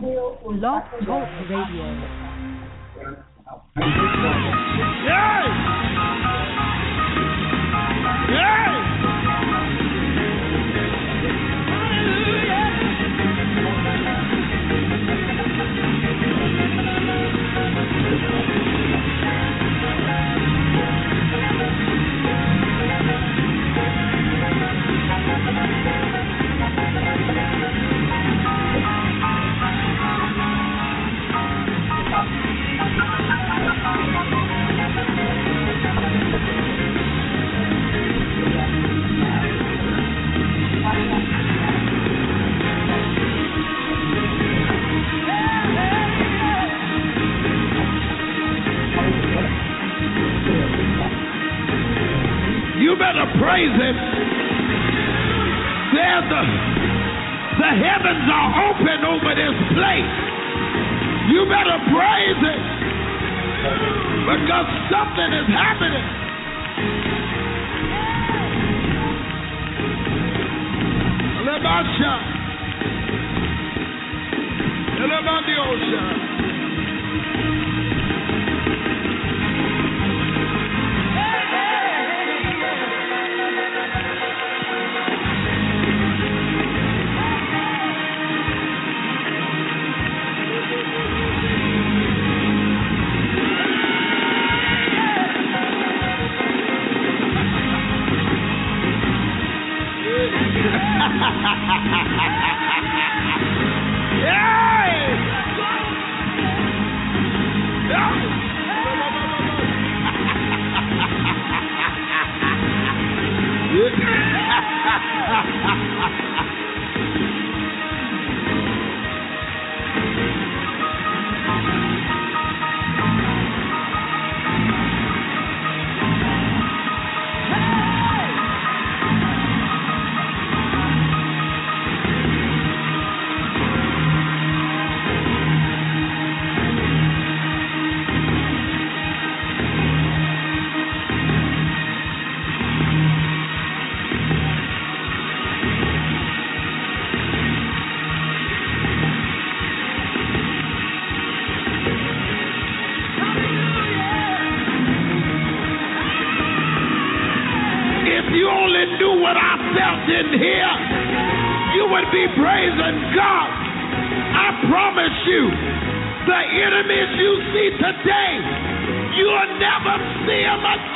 Blog Talk Radio. Yay! Yay! You better praise him. The heavens are open over this place. You better praise it because something is happening. Lebasha. Lebandiosha. In here, you would be praising God. I promise you, the enemies you see today, you'll never see them again.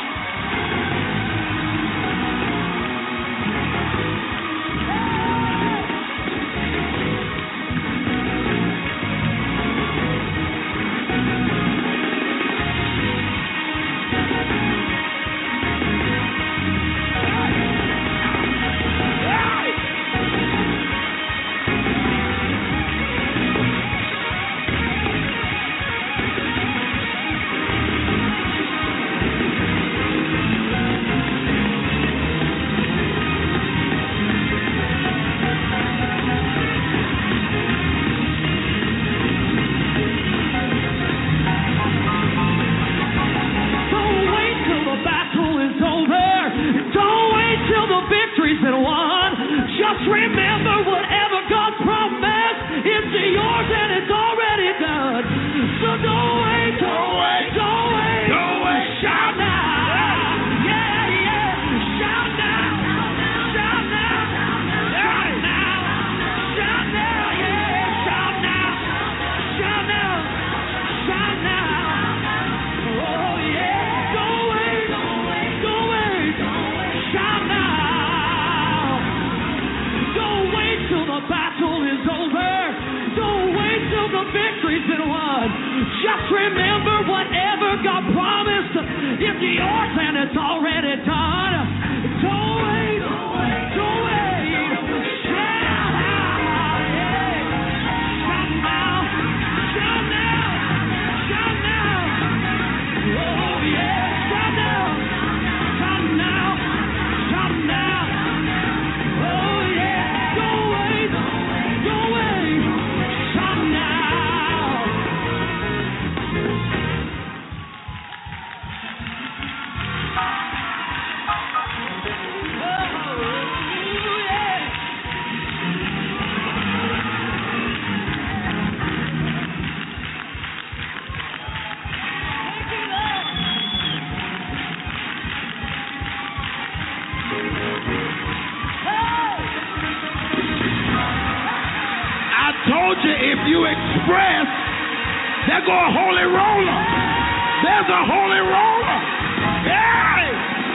told you if you express, there go a holy roller. There's a holy roller. Hey!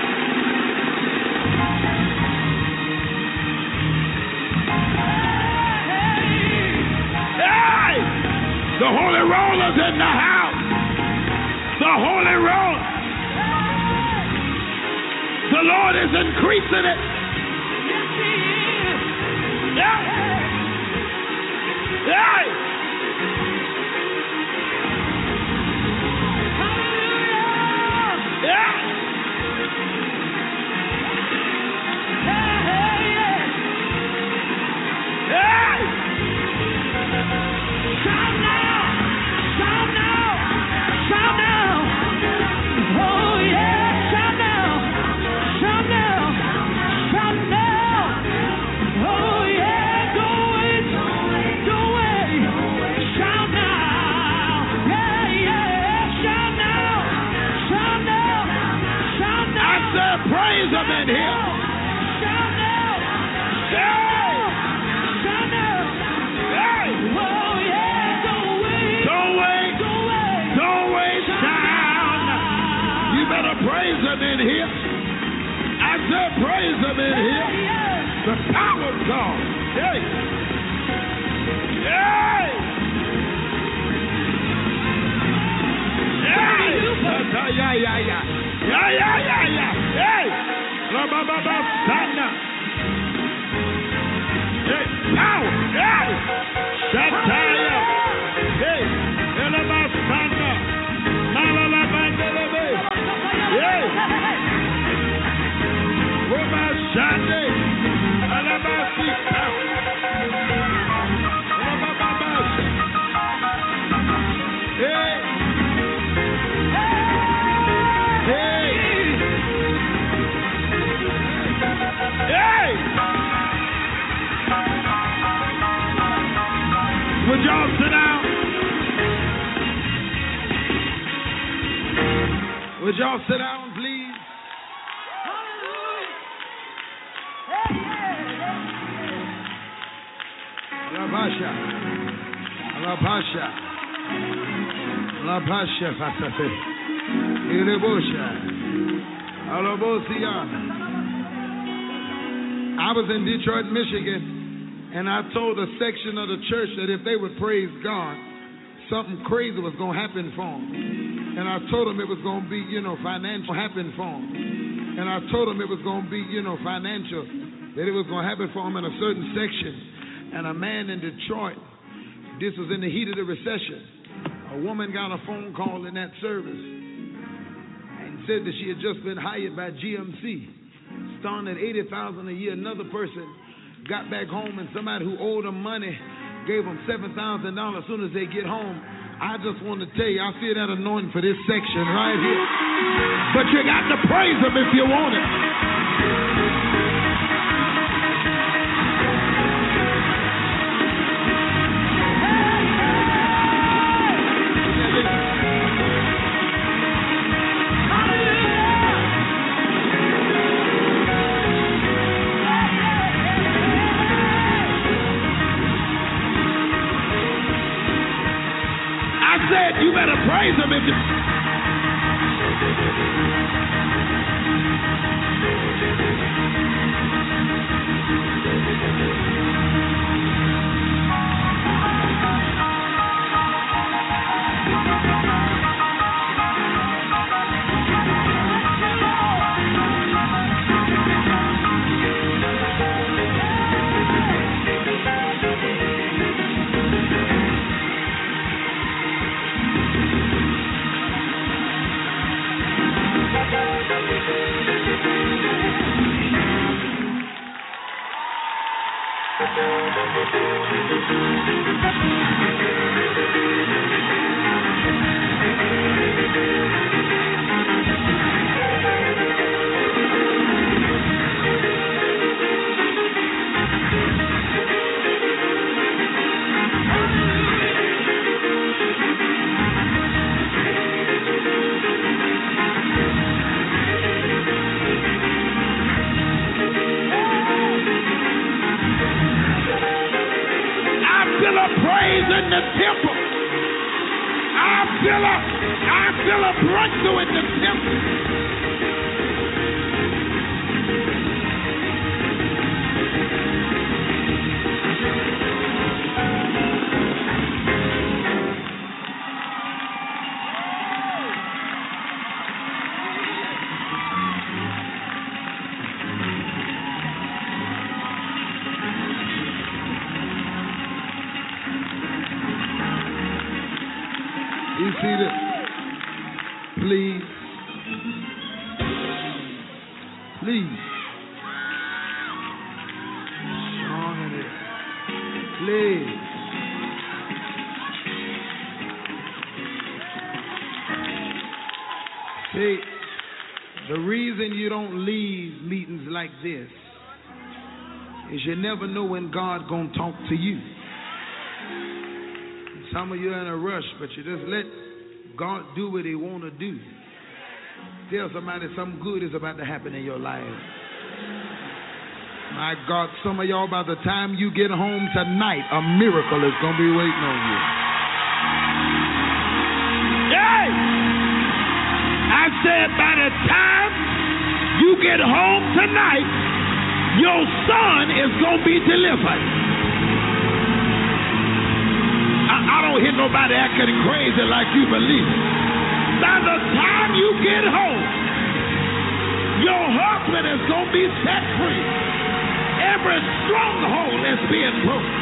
Hey! The holy roller's in the house. The holy roller. The Lord is increasing it. Yeah. Hey! Yeah! Hey! Shout now! Shout now! Shout now! Oh yeah! Shout now! Shout now! Shout now! Oh yeah! Go away! Go away! Shout now! Yeah, yeah! Shout now! Shout now! Shout now! I said praise Him in here! Shout now! Yeah! Shout now! Hey! Oh yeah! Go away! Don't wait! Don't wait! Shout! You better praise Him in here! I said praise Him in here! The power of God! Hey! Hey! Hey! Yeah! Hey! Rabababasana! Hey! Power! Hey! Shataya! Hey! Elabasana! Malalabandelebe! Hey! Robashande! Alabasika! Rabababas! Hey! Hey! Hey! Would y'all sit down? Would y'all sit down, please? Alabasha. Alabasha. Alabasha Fasafe. Ilebosha. Alabosia. I was in Detroit, Michigan, and I told a section of the church that if they would praise God, something crazy was going to happen for them. And I told them it was going to be, financial happen for them. And I told them it was going to be, financial, that it was going to happen for them in a certain section. And a man in Detroit, this was in the heat of the recession, a woman got a phone call in that service and said that she had just been hired by GMC, starting at $80,000 a year. Another person got back home and somebody who owed them money gave them $7,000 as soon as they get home. I just want to tell you, I feel that anointing for this section right here. But you got to praise Him if you want it. You better praise Him if you... temple. I feel a breakthrough in the temple. You see this? Please. Please. Strong in it. Please. See, the reason you don't leave meetings like this is you never know when God gonna talk to you. Some of you are in a rush, but you just let God do what He want to do. Tell somebody something good is about to happen in your life. My God, some of y'all, by the time you get home tonight, a miracle is going to be waiting on you. Hey! I said by the time you get home tonight, your son is going to be delivered. I don't hear nobody acting crazy like you believe. By the time you get home, your husband is going to be set free. Every stronghold is being broken.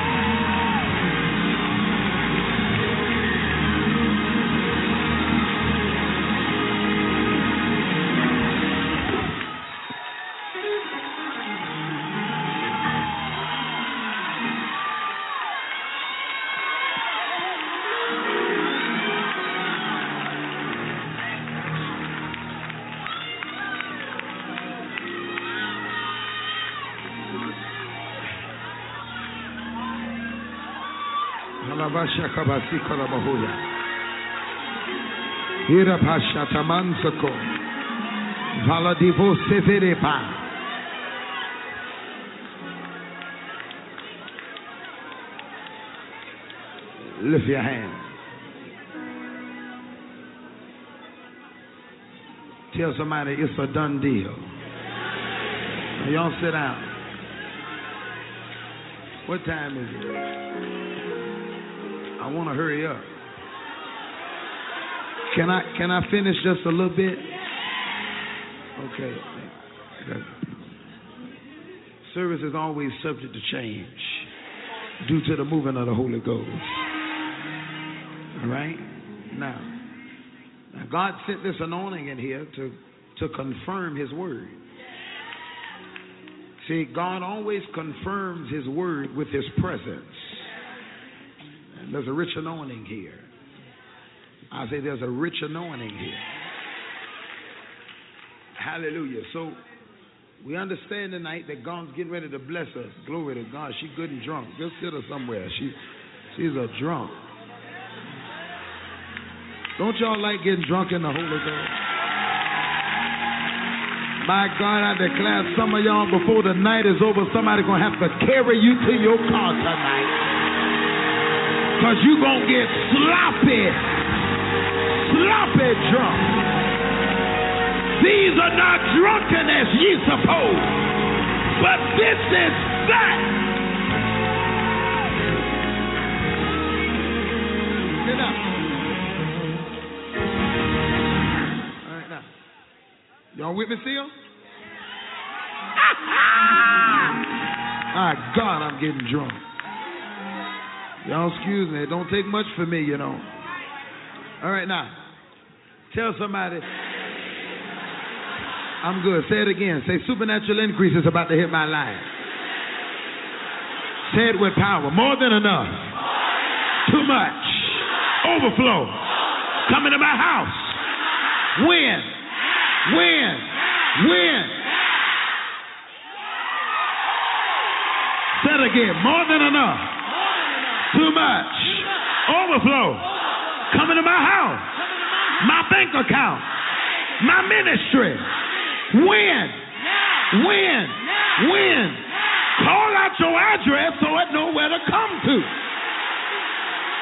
Lift your hand. Tell somebody it's a done deal. Now y'all sit down. What time is it? I want to hurry up. Can I finish just a little bit? Okay. Service is always subject to change due to the movement of the Holy Ghost. All right? Now God sent this anointing in here to confirm His word. See, God always confirms His word with His presence. And there's a rich anointing here. I say there's a rich anointing here. Hallelujah. So we understand tonight that God's getting ready to bless us. Glory to God. She's good and drunk. Just sit her somewhere. She's a drunk. Don't y'all like getting drunk in the Holy Ghost? My God, I declare some of y'all before the night is over, somebody's going to have to carry you to your car tonight. Because you're going to get sloppy drunk. These are not drunken as ye suppose, but this is that. Sit up. All right, now. Y'all with me still? My God, I'm getting drunk. Y'all excuse me. It don't take much for me, you know. All right, now. Tell somebody. I'm good. Say it again. Say supernatural increase is about to hit my life. Say it with power. More than enough. Too much. Overflow. Come into my house. When? Say it again. More than enough. Too much. Overflow. Come into my house. My bank account. My ministry. When? Call out your address so it know where to come to.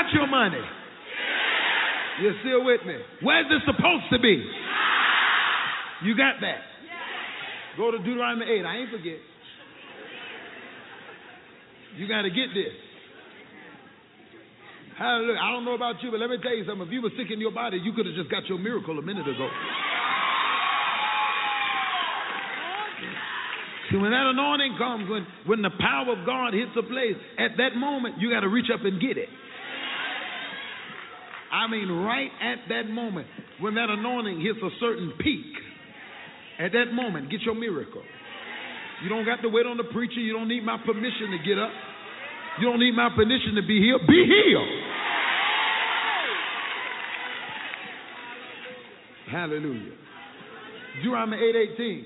got your money? You're still with me? Where's it supposed to be? You got that? Go to Deuteronomy 8. I ain't forget. You got to get this. Hallelujah. I don't know about you, but let me tell you something. If you were sick in your body, you could have just got your miracle a minute ago. See, when that anointing comes, when the power of God hits a place, at that moment, you got to reach up and get it. I mean, right at that moment, when that anointing hits a certain peak, at that moment, get your miracle. You don't got to wait on the preacher. You don't need my permission to get up. You don't need my permission to be healed. Be healed. Hallelujah. Deuteronomy 8:18.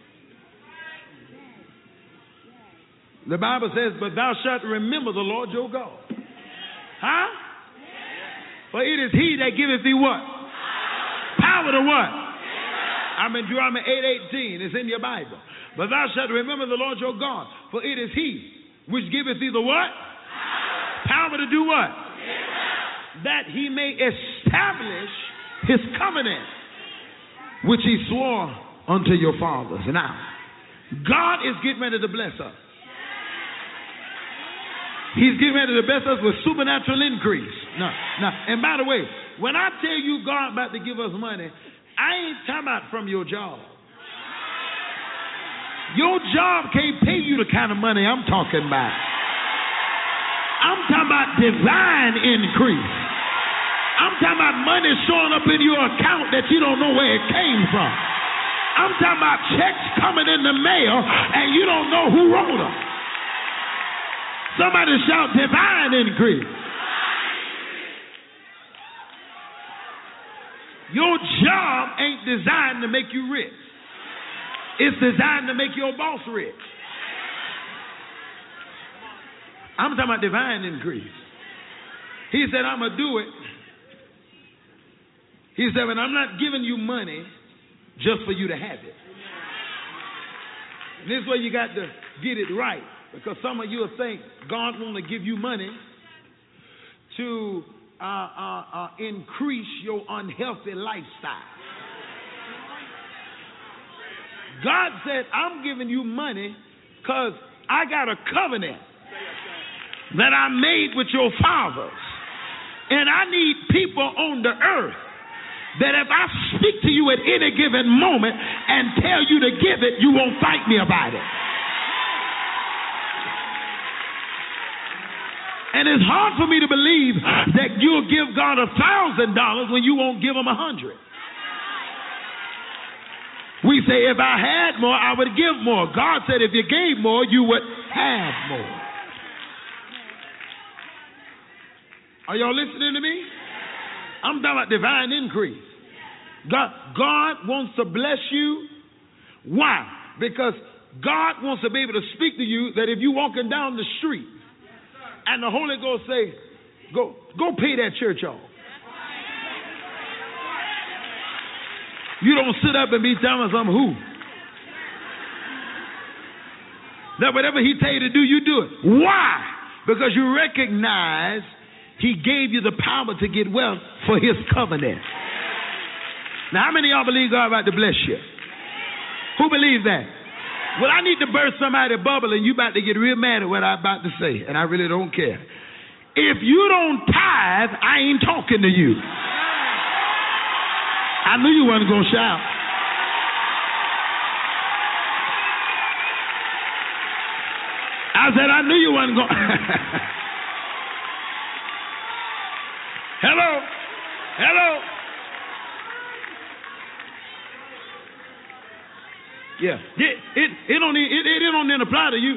The Bible says, but thou shalt remember the Lord your God. Huh? For it is he that giveth thee what? Power to what? I'm in Deuteronomy 8:18. It's in your Bible. But thou shalt remember the Lord your God. For it is he which giveth thee the what? Power to do what? That he may establish his covenant, which he swore unto your fathers. Now, God is getting ready to bless us. He's getting ready to bless us with supernatural increase. Now, and by the way, when I tell you God about to give us money, I ain't talking about from your job. Your job can't pay you the kind of money I'm talking about. I'm talking about divine increase. I'm talking about money showing up in your account that you don't know where it came from. I'm talking about checks coming in the mail and you don't know who wrote them. Somebody shout divine increase. Your job ain't designed to make you rich. It's designed to make your boss rich. I'm talking about divine increase. He said, I'm going to do it. He said, and I'm not giving you money just for you to have it. And this is where you got to get it right. Because some of you will think God want to give you money to increase your unhealthy lifestyle. God said, I'm giving you money because I got a covenant that I made with your fathers. And I need people on the earth that if I speak to you at any given moment and tell you to give it, you won't fight me about it. And it's hard for me to believe that you'll give God $1,000 when you won't give him 100. We say, if I had more, I would give more. God said, if you gave more, you would have more. Are y'all listening to me? I'm talking about divine increase. God wants to bless you. Why? Because God wants to be able to speak to you that if you're walking down the street and the Holy Ghost say, go pay that church off. You don't sit up and be telling some who. That whatever he tell you to do, you do it. Why? Because you recognize he gave you the power to get wealth for his covenant. Now, how many of y'all believe God about to bless you? Who believes that? Well, I need to burst somebody's bubble and you about to get real mad at what I'm about to say. And I really don't care. If you don't tithe, I ain't talking to you. I knew you wasn't going to shout. I said, I knew you wasn't going to. Hello? Hello? Yeah. It don't apply to you.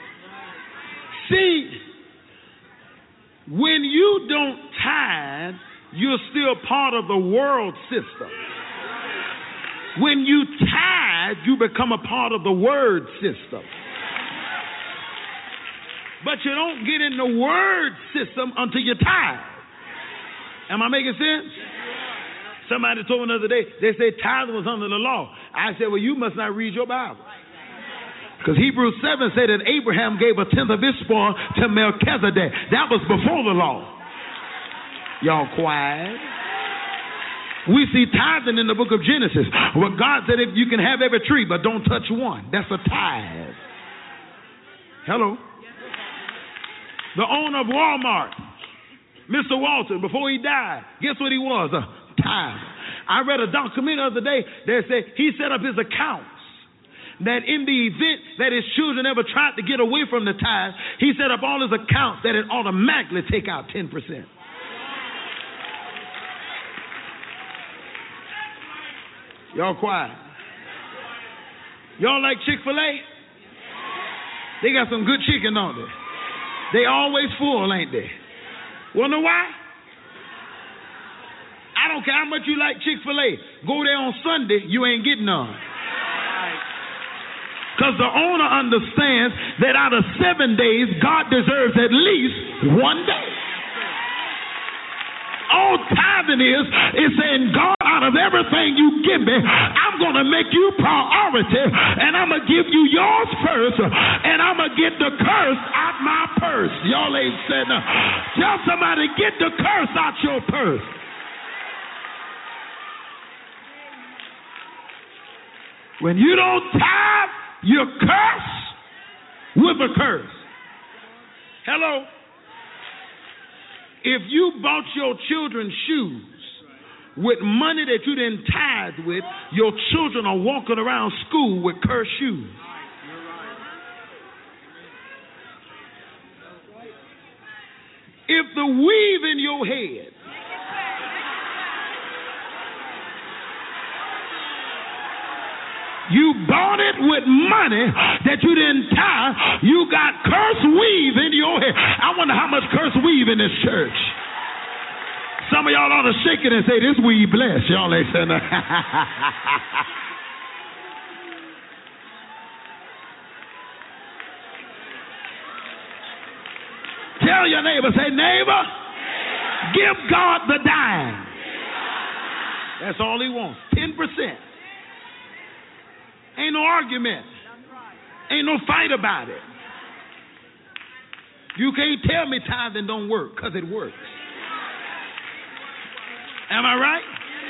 See, when you don't tithe, you're still part of the world system. When you tithe, you become a part of the word system. But you don't get in the word system until you tithe. Am I making sense? Somebody told me the other day, they said tithing was under the law. I said, well, you must not read your Bible. Because Hebrews 7 said that Abraham gave 1/10 of his spoil to Melchizedek. That was before the law. Y'all quiet. We see tithing in the book of Genesis, where God said, if you can have every tree, but don't touch one. That's a tithe. Hello. The owner of Walmart, Mr. Walton, before he died, guess what he was? A tither. I read a documentary the other day that said he set up his accounts, that in the event that his children ever tried to get away from the tithe, he set up all his accounts that it automatically take out 10%. Y'all quiet. Y'all like Chick-fil-A? They got some good chicken, don't they? They always full, ain't they? Wanna know why? I don't care how much you like Chick-fil-A. Go there on Sunday, you ain't getting none. Because the owner understands that out of 7 days, God deserves at least 1 day. All tithing is saying, God, out of everything you give me, I'm going to make you priority, and I'm going to give you yours first, and I'm going to get the curse out my purse. Y'all ain't said nothing. Tell somebody, get the curse out your purse. When you don't tithe, you're cursed with a curse. Hello? If you bought your children shoes with money that you didn't tithe with, your children are walking around school with cursed shoes. If the weave in your head you bought it with money that you didn't tie, you got cursed weave in your head. I wonder how much cursed weave in this church. Some of y'all ought to shake it and say, this weave blessed. Y'all ain't saying that. Tell your neighbor, say, neighbor, give God the dime. That's all he wants, 10%. Ain't no argument. Ain't no fight about it. You can't tell me tithing don't work, because it works. Am I right?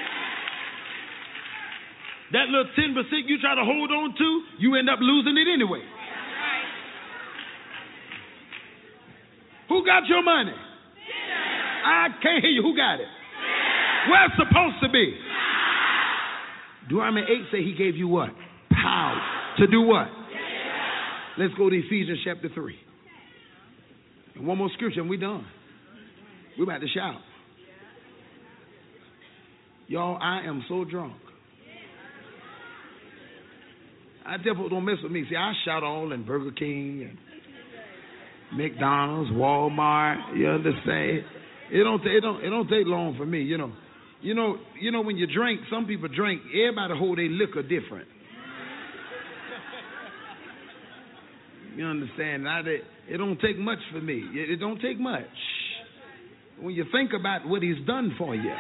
That little 10% you try to hold on to, you end up losing it anyway. Who got your money? I can't hear you. Who got it? Where it's supposed to be? Deuteronomy 8 say he gave you what? Power. To do what? Let's go to Ephesians chapter 3. And one more scripture and we're done. We're about to shout. Y'all, I am so drunk. I tell don't mess with me. See, I shout all in Burger King and McDonald's, Walmart. You understand? It don't take long for me. You know when you drink, some people drink. Everybody hold their liquor different. You understand? It don't take much for me. It don't take much. When you think about what he's done for you.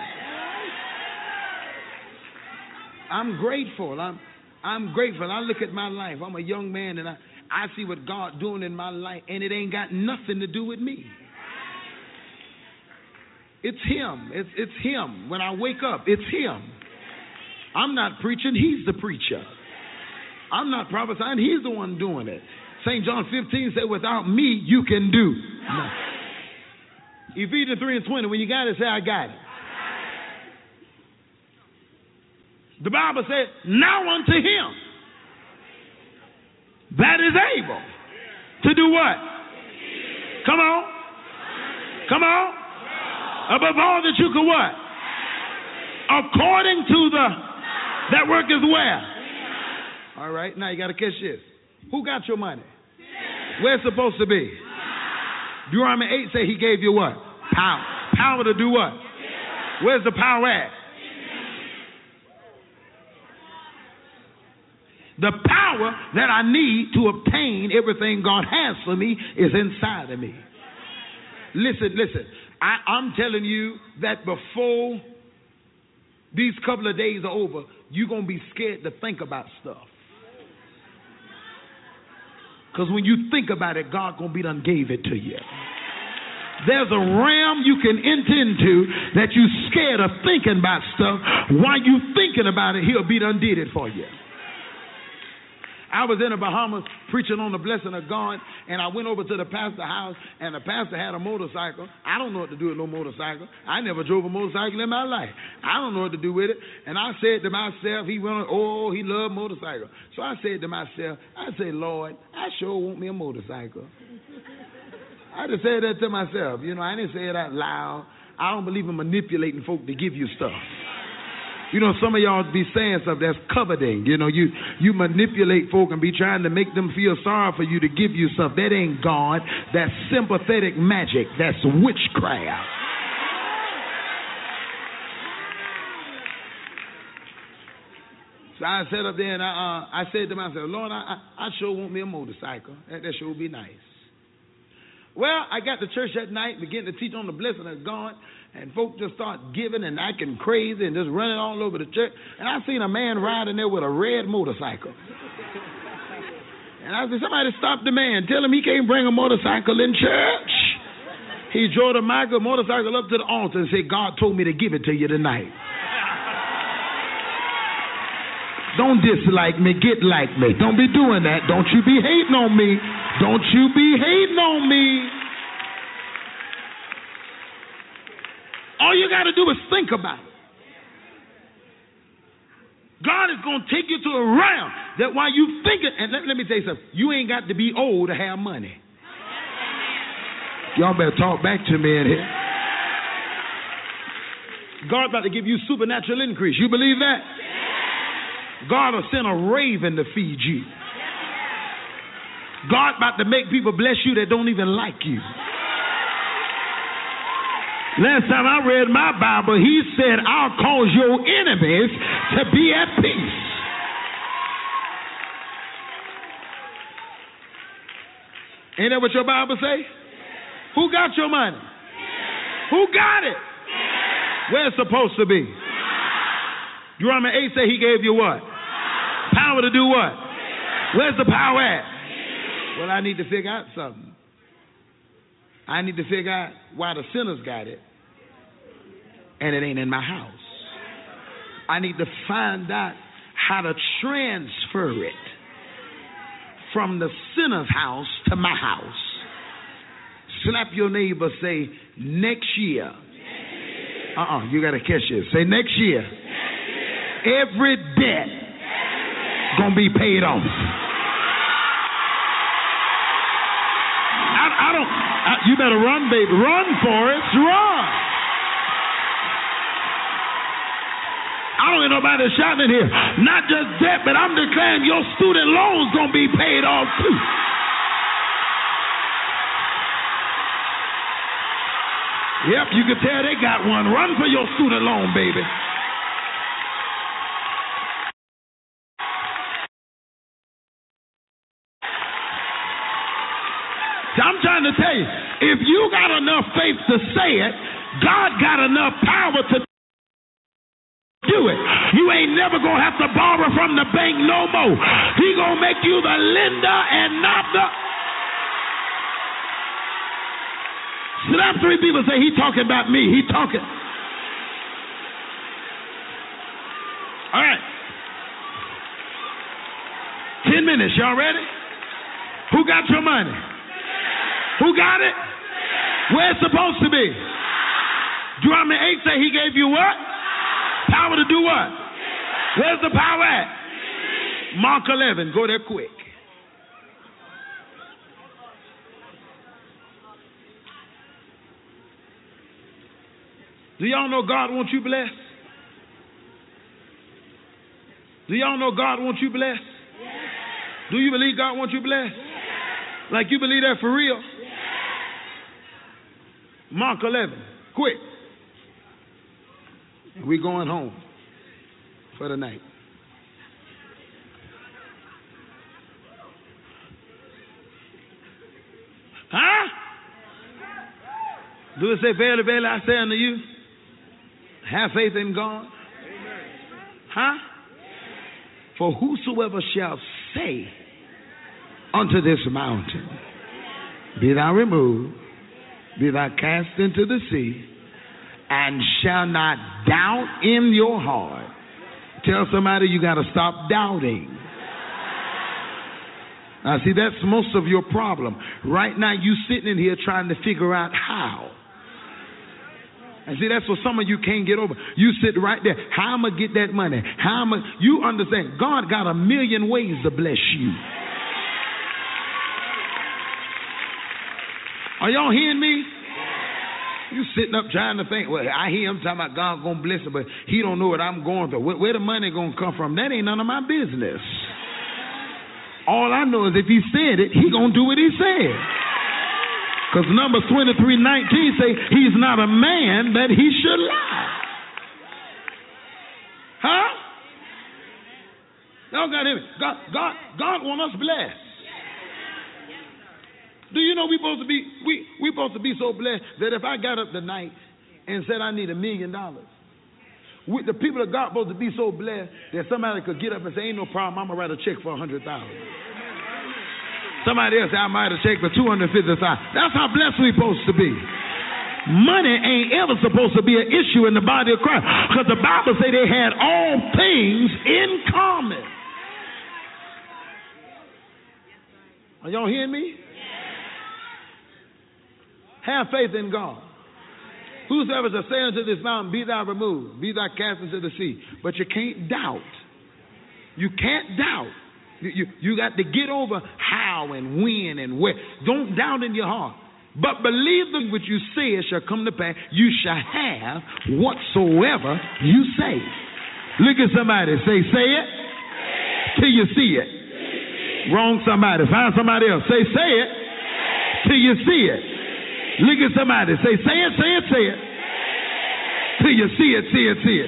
I'm grateful. I'm grateful. I look at my life. I'm a young man and I see what God doing in my life, and it ain't got nothing to do with me. It's him. It's him. When I wake up, it's him. I'm not preaching. He's the preacher. I'm not prophesying. He's the one doing it. St. John 15 said, without me, you can do nothing. Ephesians 3:20, when you got it, say, I got it. The Bible said, now unto him that is able to do what? Come on. Come on. Above all that you could what? According to that work is where? All right, now you got to catch this. Who got your money? Where it's supposed to be? Deuteronomy 8 say he gave you what? Power. Power to do what? Where's the power at? The power that I need to obtain everything God has for me is inside of me. Listen. I'm telling you that before these couple of days are over, you're going to be scared to think about stuff. Because when you think about it, God going to be done gave it to you. There's a realm you can enter into that you're scared of thinking about stuff. While you thinking about it, he'll be done did it for you. I was in the Bahamas preaching on the blessing of God, and I went over to the pastor's house, and the pastor had a motorcycle. I don't know what to do with no motorcycle. I never drove a motorcycle in my life. I don't know what to do with it. And I said to myself, he loved motorcycles. So I said to myself, Lord, I sure want me a motorcycle. I just said that to myself. You know, I didn't say it out loud. I don't believe in manipulating folk to give you stuff. You know, some of y'all be saying stuff that's coveting. You know, you manipulate folk and be trying to make them feel sorry for you to give you stuff. That ain't God. That's sympathetic magic. That's witchcraft. So I sat up there and I said to myself, Lord, I sure want me a motorcycle. That sure would be nice. Well, I got to church that night, began to teach on the blessing of God, and folks just start giving and acting crazy and just running all over the church. And I seen a man riding there with a red motorcycle. And I said, somebody stop the man. Tell him he can't bring a motorcycle in church. He drove the motorcycle up to the altar and said, God told me to give it to you tonight. Don't dislike me, get like me. Don't be doing that. Don't you be hating on me. Don't you be hating on me. All you got to do is think about it. God is going to take you to a realm that while you think it, and let me tell you something, you ain't got to be old to have money. Y'all better talk back to me in here. God's about to give you supernatural increase. You believe that? God will send a raven to feed you. God about to make people bless you that don't even like you. Last time I read my Bible, he said, I'll cause your enemies to be at peace. Ain't that what your Bible say? Who got your money? Who got it? Where it's supposed to be? Deuteronomy 8 say he gave you what? Power to do what? Where's the power at? Well, I need to figure out something. I need to figure out why the sinners got it and it ain't in my house. I need to find out how to transfer it from the sinner's house to my house. Slap your neighbor, say, next year. You got to catch this. Say, next year. Every debt gonna be paid off. You better run, baby. Run, Forrest. Run. I don't hear nobody shouting in here. Not just debt, but I'm declaring your student loans gonna be paid off too. Yep, you can tell they got one. Run for your student loan, baby. I'm trying to tell you, if you got enough faith to say it, God got enough power to do it. You ain't never going to have to borrow from the bank no more. He going to make you the lender and not the... So that's three people say, he talking about me. He talking. All right. 10 minutes. Y'all ready? Who got your money? Who got it? Where it's supposed to be? Deuteronomy 8 say he gave you what? Power to do what? Where's the power at? Mark 11. Go there quick. Do y'all know God wants you blessed? Do y'all know God wants you blessed? Do you believe God wants you blessed? Like you believe that for real? Mark 11. Quick. We're going home for the night. Huh? Do it say, verily, verily, I say unto you, have faith in God? Huh? For whosoever shall say unto this mountain, be thou removed be thou cast into the sea, and shall not doubt in your heart. Tell somebody you got to stop doubting. Now, see, that's most of your problem. Right now, you sitting in here trying to figure out how. And see, that's what some of you can't get over. You sit right there. How am I get that money? How am I? You understand, God got a million ways to bless you. Are y'all hearing me? You sitting up trying to think, well, I hear him talking about God going to bless him, but he don't know what I'm going through. Where the money going to come from? That ain't none of my business. All I know is if he said it, he going to do what he said. Because Numbers 23:19 say he's not a man that he should lie. Huh? Y'all got him. God want us blessed. Do you know we supposed to be so blessed that if I got up tonight and said I need $1 million, the people of God supposed to be so blessed that somebody could get up and say, ain't no problem, I'm gonna write a check for $100,000. Somebody else say, I might have a check for $250,000. That's how blessed we're supposed to be. Money ain't ever supposed to be an issue in the body of Christ, because the Bible say they had all things in common. Are y'all hearing me? Have faith in God. Whosoever shall say unto this mountain, be thou removed, be thou cast into the sea. But you can't doubt. You can't doubt. You got to get over how and when and where. Don't doubt in your heart. But believe that what you say shall come to pass. You shall have whatsoever you say. Look at somebody. Say it till you see it. Wrong somebody. Find somebody else. Say it till you see it. Look at somebody. Say it. Till you see it.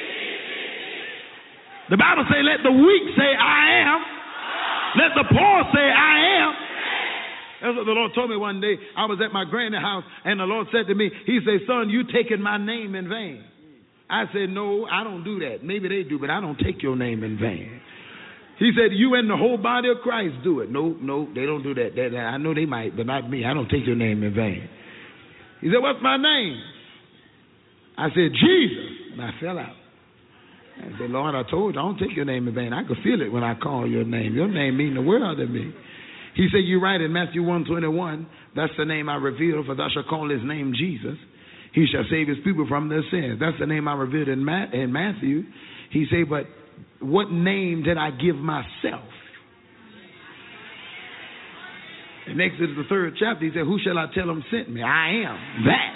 The Bible say, let the weak say, I am. Let the poor say, I am. That's what the Lord told me one day. I was at my granny's house, and the Lord said to me, he said, son, you taking my name in vain. I said, no, I don't do that. Maybe they do, but I don't take your name in vain. He said, you and the whole body of Christ do it. No, they don't do that. I know they might, but not me. I don't take your name in vain. He said, what's my name? I said, Jesus. And I fell out. I said, Lord, I told you, I don't take your name in vain. I could feel it when I call your name. Your name means the world to me. He said, you right in Matthew 1:21, that's the name I revealed, for thou shalt call his name Jesus. He shall save his people from their sins. That's the name I revealed in Matthew. He said, but what name did I give myself? In Exodus the 3rd chapter, he said, who shall I tell him sent me? I am that.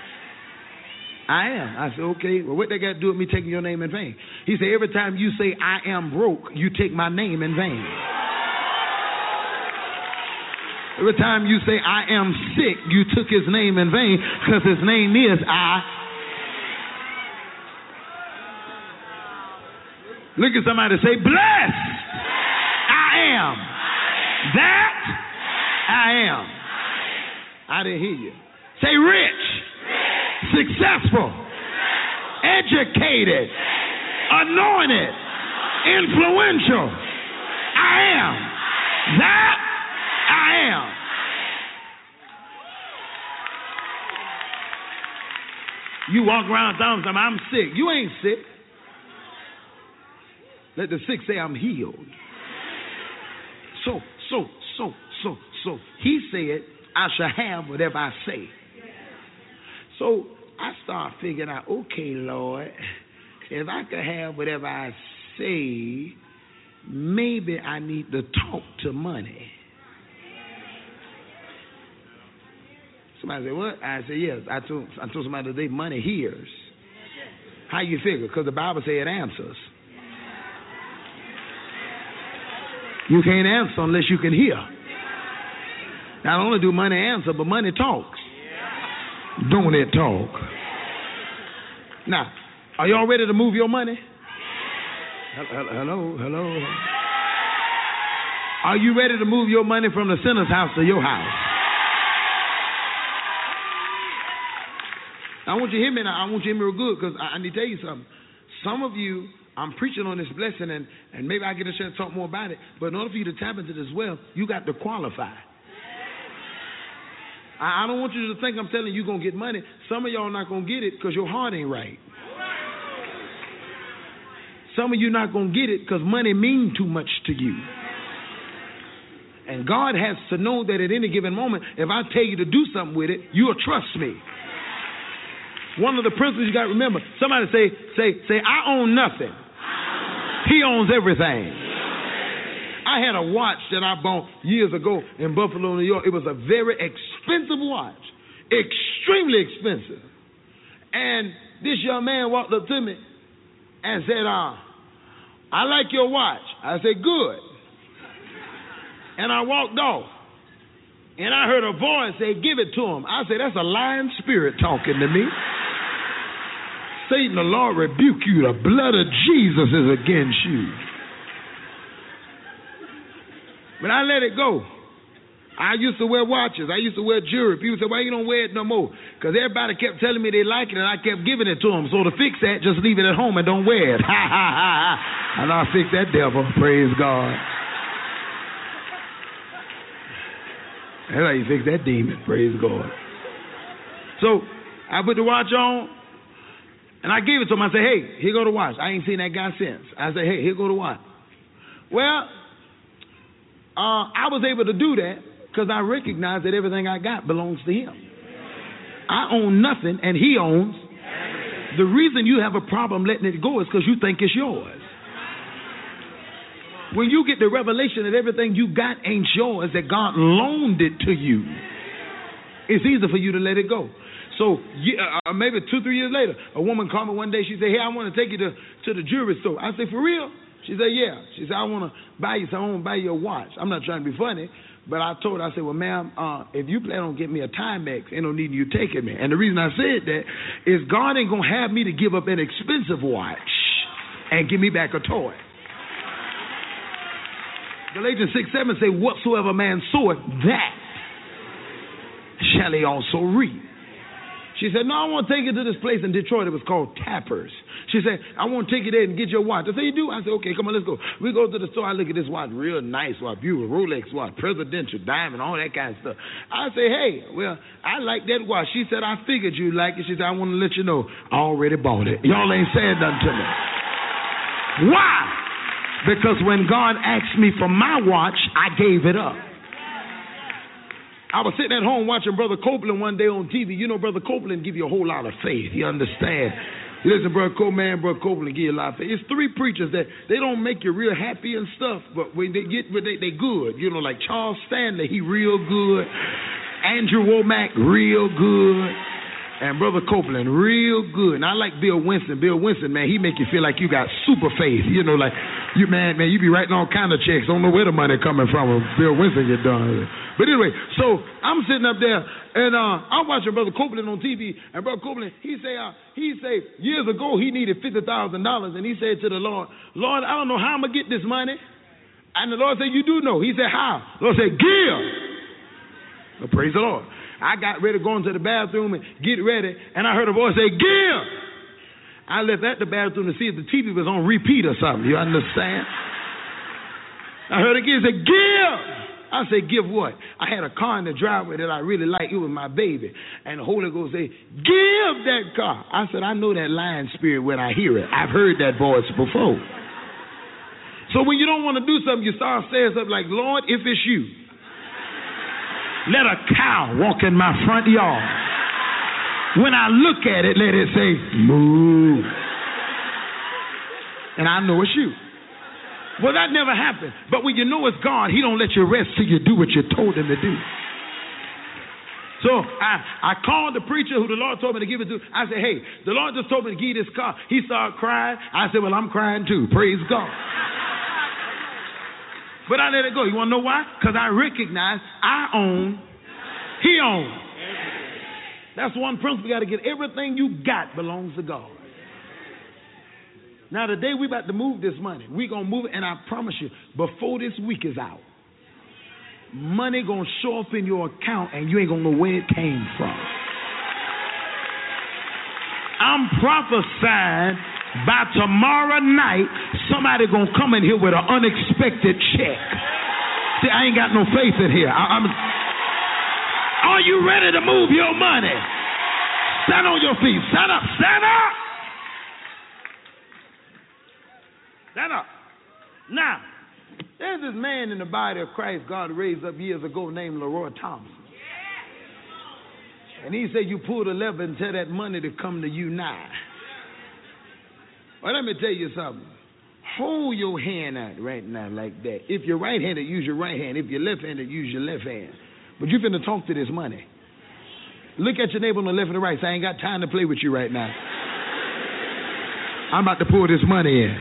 I am. I said, okay, well, what they got to do with me taking your name in vain? He said, every time you say I am broke, you take my name in vain. Every time you say I am sick, you took his name in vain, because his name is I. Look at somebody, say, blessed I am. That I am. I didn't hear you. Say rich, successful, educated, anointed, influential. I am. That I am. You walk around telling them, I'm sick. You ain't sick. Let the sick say I'm healed. So. He said, I shall have whatever I say. So I start figuring out, okay, Lord, if I could have whatever I say, maybe I need to talk to money. Somebody said, what? I said, yes. I told somebody today, money hears. How you figure? Because the Bible says it answers. You can't answer unless you can hear. Not only do money answer, but money talks. Don't it talk? Now, are y'all ready to move your money? Hello. Are you ready to move your money from the sinner's house to your house? I want you to hear me now. I want you to hear me real good, because I need to tell you something. Some of you, I'm preaching on this blessing, and maybe I get a chance to talk more about it, but in order for you to tap into this wealth, you got to qualify. I don't want you to think I'm telling you you're going to get money. Some of y'all not going to get it because your heart ain't right. Some of you not going to get it because money means too much to you. And God has to know that at any given moment, if I tell you to do something with it, you'll trust me. One of the principles you got to remember, somebody say, I own nothing. He owns everything. I had a watch that I bought years ago in Buffalo, New York. It was a very expensive watch. Extremely expensive. And this young man walked up to me and said, I like your watch. I said, good. And I walked off. And I heard a voice say, give it to him. I said, that's a lying spirit talking to me. Satan, the Lord rebuke you. The blood of Jesus is against you. But I let it go. I used to wear watches. I used to wear jewelry. People said, why you don't wear it no more? Because everybody kept telling me they like it, and I kept giving it to them. So to fix that, just leave it at home and don't wear it. Ha, ha, ha, ha. And I fixed that devil. Praise God. That's how you fix that demon. Praise God. So I put the watch on, and I gave it to him. I said, hey, here go the watch. I ain't seen that guy since. I said, hey, here go the watch. Well, I was able to do that because I recognize that everything I got belongs to him. I own nothing, and he owns. The reason you have a problem letting it go is because you think it's yours. When you get the revelation that everything you got ain't yours, that God loaned it to you, it's easy for you to let it go. So maybe 2-3 years later, a woman called me one day. She said, hey, I want to take you to the jewelry store. I said, for real? She said, yeah. She said, I want to buy you something. I want to buy you a watch. I'm not trying to be funny, but I told her, I said, well, ma'am, if you plan on getting me a Timex, ain't no need you taking me. And the reason I said that is God ain't going to have me to give up an expensive watch and give me back a toy. Galatians 6:7 say, whatsoever man soweth, that shall he also reap. She said, no, I want to take you to this place in Detroit. It was called Tappers. She said, I want to take you there and get your watch. I said, you do? I said, okay, come on, let's go. We go to the store. I look at this watch, real nice watch, beautiful, Rolex watch, presidential, diamond, all that kind of stuff. I say, hey, well, I like that watch. She said, I figured you like it. She said, I want to let you know, I already bought it. Y'all ain't saying nothing to me. Why? Because when God asked me for my watch, I gave it up. I was sitting at home watching Brother Copeland one day on TV. You know, Brother Copeland give you a whole lot of faith. You understand? Listen, Brother Copeland give you a lot of faith. It's 3 preachers that they don't make you real happy and stuff, but when they get, they good. You know, like Charles Stanley, he real good. Andrew Womack, real good. And Brother Copeland, real good. And I like Bill Winston. Bill Winston, man, he make you feel like you got super faith. You know, like, you man, you be writing all kind of checks. Don't know where the money coming from when Bill Winston get done. But anyway, so I'm sitting up there, and I'm watching Brother Copeland on TV. And Brother Copeland, he say years ago he needed $50,000. And he said to the Lord, Lord, I don't know how I'm going to get this money. And the Lord said, you do know. He said, how? The Lord said, give. Well, praise the Lord. I got ready to go into the bathroom and get ready, and I heard a voice say, give! I left at the bathroom to see if the TV was on repeat or something. You understand? I heard again say, give! I said, give what? I had a car in the driveway that I really liked. It was my baby. And the Holy Ghost said, give that car. I said, I know that lying spirit when I hear it. I've heard that voice before. So when you don't want to do something, you start saying something like, Lord, if it's you, let a cow walk in my front yard. When I look at it, let it say, moo. And I know it's you. Well, that never happened. But when you know it's God, he don't let you rest till you do what you told him to do. So I called the preacher who the Lord told me to give it to. I said, hey, the Lord just told me to give you this car. He started crying. I said, well, I'm crying too. Praise God. But I let it go. You want to know why? Because I recognize I own, he owns. That's one principle. You got to get everything you got belongs to God. Now, the day we about to move this money, we going to move it, and I promise you, before this week is out, money going to show up in your account, and you ain't going to know where it came from. I'm prophesying by tomorrow night, somebody going to come in here with an unexpected check. See, I ain't got no faith in here. Are you ready to move your money? Stand on your feet. Stand up. Stand up. Stand up. Now, there's this man in the body of Christ God raised up years ago named Leroy Thompson. And he said, you pull the lever and tell that money to come to you now. Well, let me tell you something. Hold your hand out right now like that. If you're right-handed, use your right hand. If you're left-handed, use your left hand. But you're finna talk to this money. Look at your neighbor on the left and the right. So I ain't got time to play with you right now. I'm about to pull this money in.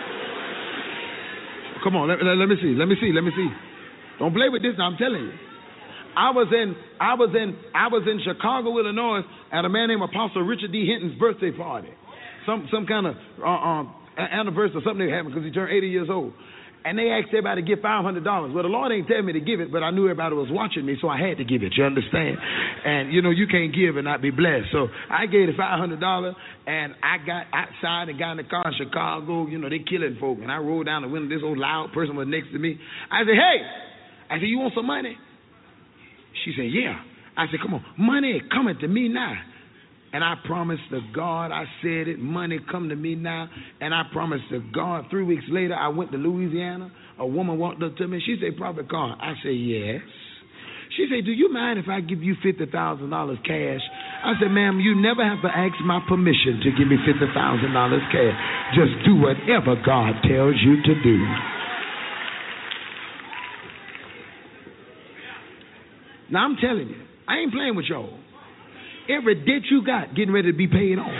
Come on, let me see. Don't play with this now, I'm telling you. I was in Chicago, Illinois, at a man named Apostle Richard D. Hinton's birthday party. Some kind of anniversary or something happened because he turned 80 years old. And they asked everybody to give $500. Well, the Lord ain't telling me to give it, but I knew everybody was watching me, so I had to give it. You understand? And, you know, you can't give and not be blessed. So I gave the $500, and I got outside and got in the car in Chicago. You know, they killing folk. And I rolled down the window. This old loud person was next to me. I said, hey. I said, you want some money? She said, yeah. I said, come on. Money coming to me now. And I promised to God, I said it, money come to me now. And I promised to God, 3 weeks later, I went to Louisiana. A woman walked up to me. She said, Prophet Carr. I said, yes. She said, do you mind if I give you $50,000 cash? I said, ma'am, you never have to ask my permission to give me $50,000 cash. Just do whatever God tells you to do. Now, I'm telling you, I ain't playing with y'all. Every debt you got getting ready to be paid off.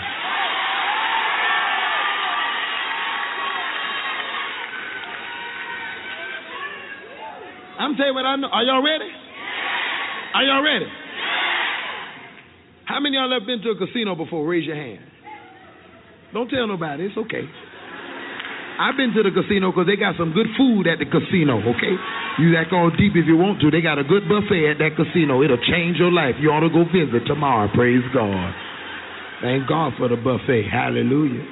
I'm telling you what I know. Are y'all ready? Are y'all ready? How many of y'all ever been to a casino before? Raise your hand. Don't tell nobody. It's okay. I've been to the casino because they got some good food at the casino, okay? You act all deep if you want to. They got a good buffet at that casino. It'll change your life. You ought to go visit tomorrow. Praise God. Thank God for the buffet. Hallelujah.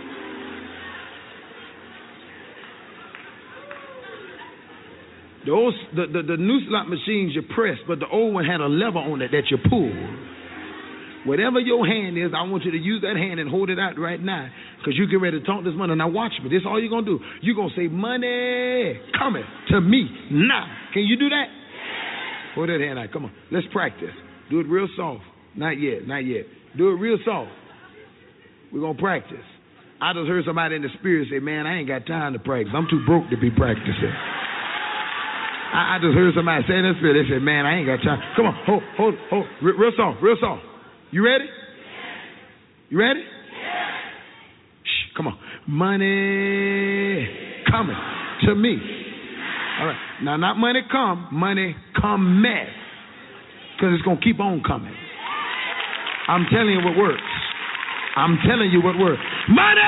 The new slot machines you press, but the old one had a lever on it that you pulled. Whatever your hand is, I want you to use that hand and hold it out right now because you get ready to talk this money. Now watch me. This is all you're going to do. You're going to say, money coming to me now. Can you do that? Yes. Hold that hand out. Come on. Let's practice. Do it real soft. Not yet. Not yet. Do it real soft. We're going to practice. I just heard somebody in the spirit say, man, I ain't got time to practice. I'm too broke to be practicing. I just heard somebody say in the spirit. They said, man, I ain't got time. Come on. Hold. Real soft. Real soft. You ready? Yes. You ready? Yes. Shh, come on. Money coming to me. All right. Now, not money come mess. Because it's going to keep on coming. I'm telling you what works. I'm telling you what works. Money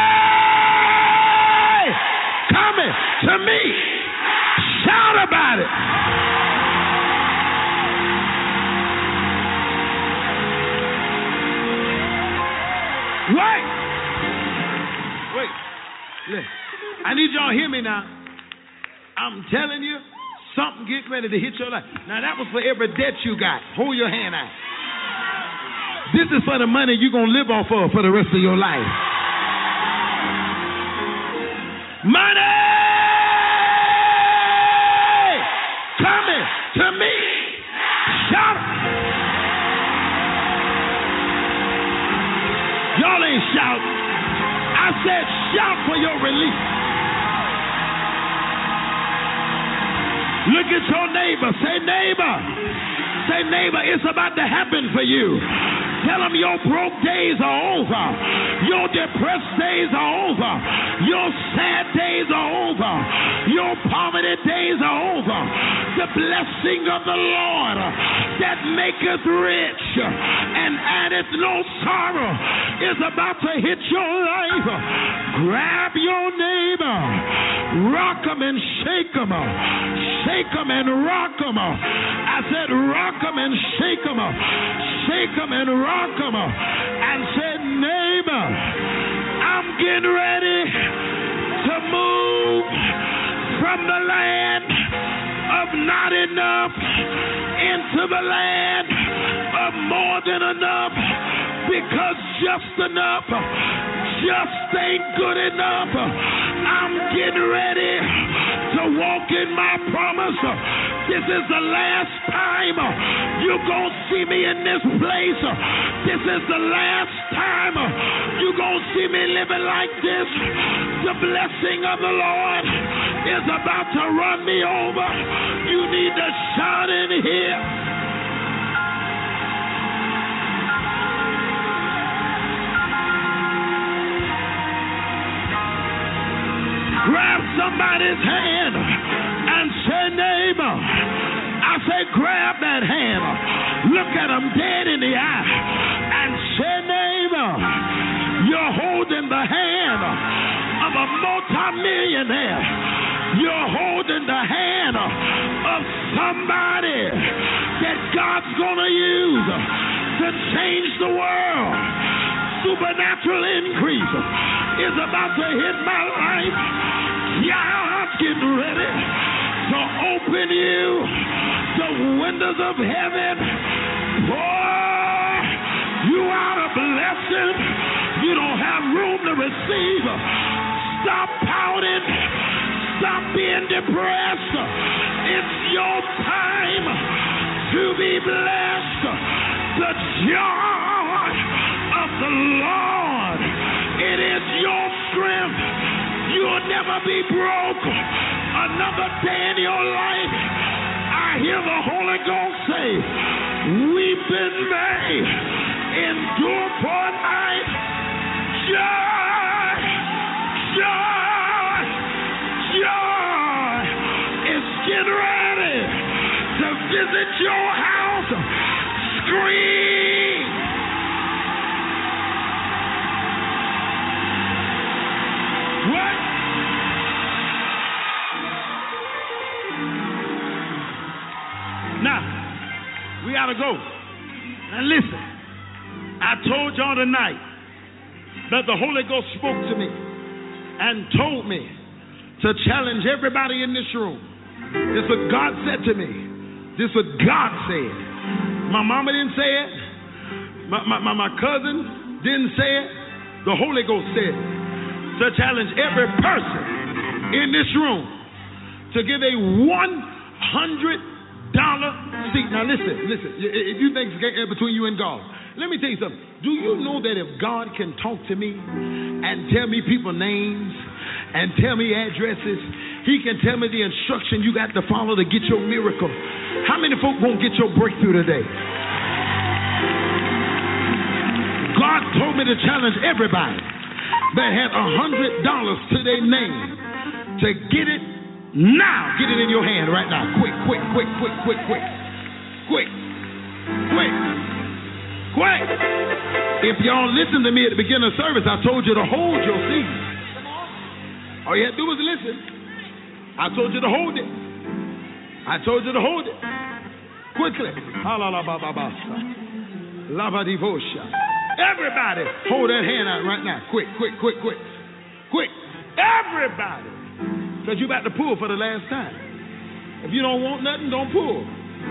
coming to me. Shout about it. Wait. Listen. I need y'all to hear me now. I'm telling you, something getting ready to hit your life. Now, that was for every debt you got. Hold your hand out. This is for the money you're going to live off of for the rest of your life. Money coming to me. Shout. Y'all ain't shouting. I said shout for your relief. Look at your neighbor. Say, neighbor. Say, neighbor, it's about to happen for you. Tell them your broke days are over. Your depressed days are over. Your sad days are over. Your poverty days are over. The blessing of the Lord that maketh rich and addeth no sorrow is about to hit your life. Grab your neighbor. Rock them and shake them. Shake them and rock them. I said rock them and shake them. Shake them and rock them. And said, neighbor, I'm getting ready to move from the land of not enough into the land of more than enough, because just enough just ain't good enough. I'm getting ready to walk in my promise. This is the last time you're going to see me in this place. This is the last time you're going to see me living like this. The blessing of the Lord is about to run me over. You need to shout in here. Grab somebody's hand and say, neighbor. I say, grab that hand. Look at them dead in the eye and say, neighbor, you're holding the hand of a multimillionaire. You're holding the hand of somebody that God's going to use to change the world. Supernatural increase is about to hit my life. God's getting ready to open you the windows of heaven. Pour you out a blessing you don't have room to receive. Stop pouting. Stop being depressed. It's your time to be blessed. The joy of the Lord, it is your strength. You'll never be broke another day in your life. I hear the Holy Ghost say, weeping may endure for a night. Joy, joy, joy is getting ready to visit your house. Scream. What? Now, we gotta go. Now listen, I told y'all tonight that the Holy Ghost spoke to me and told me to challenge everybody in this room. This is what God said to me. This is what God said. My mama didn't say it. My cousin didn't say it. The Holy Ghost said it. To challenge every person in this room to give a $100 seat. Now listen. If you think it's between you and God, let me tell you something. Do you know that if God can talk to me and tell me people's names and tell me addresses, He can tell me the instruction you got to follow to get your miracle? How many folk won't get your breakthrough today? God told me to challenge everybody that had $100 to their name to get it now. Get it in your hand right now. Quick. If y'all listen to me at the beginning of service, I told you to hold your seat. All you had to do was listen. I told you to hold it. Quickly. Everybody, hold that hand out right now. Quick. Everybody. Because you're about to pull for the last time. If you don't want nothing, don't pull.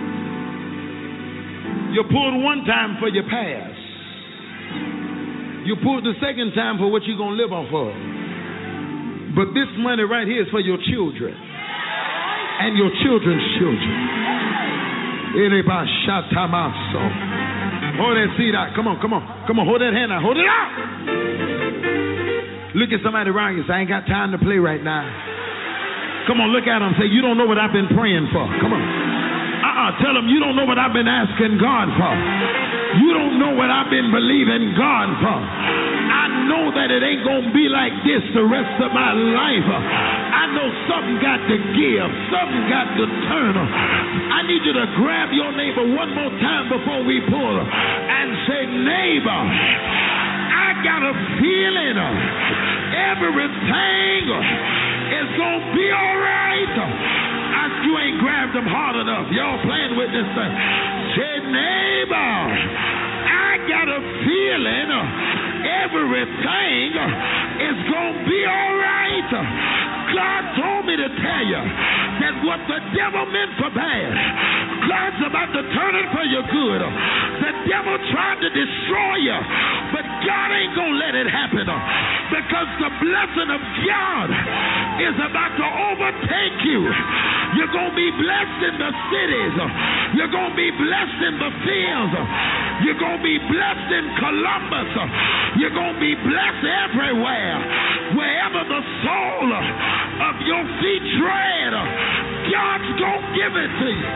You pulled one time for your past. You pulled the second time for what you're going to live off of. But this money right here is for your children. And your children's children. Anybody shout time out so. Hold that seat out. Come on. Hold that hand out. Hold it out. Look at somebody around you. Say, I ain't got time to play right now. Come on, look at them. Say, you don't know what I've been praying for. Come on. Tell them you don't know what I've been asking God for. You don't know what I've been believing God for. I know that it ain't going to be like this the rest of my life. I know something got to give. Something got to turn. I need you to grab your neighbor one more time before we pull and say, neighbor, I got a feeling everything is going to be all right. You ain't grabbed them hard enough. Y'all playing with this thing. Say, neighbor, I got a feeling everything is going to be all right. God told me to tell you that what the devil meant for bad, God's about to turn it for your good. The devil tried to destroy you, but God ain't going to let it happen because the blessing of God is about to overtake you. You're going to be blessed in the cities. You're going to be blessed in the fields. You're going to be blessed in Columbus. You're going to be blessed everywhere. Wherever the sole of your feet tread, God's going to give it to you.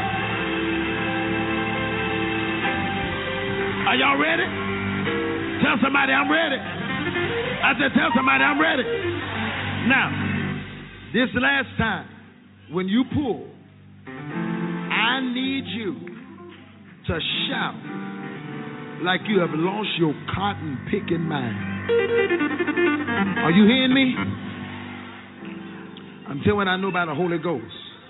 Are y'all ready? Tell somebody I'm ready. I said, tell somebody I'm ready. Now, this last time, when you pull, I need you to shout like you have lost your cotton picking mind. Are you hearing me? I'm telling you what I know about the Holy Ghost.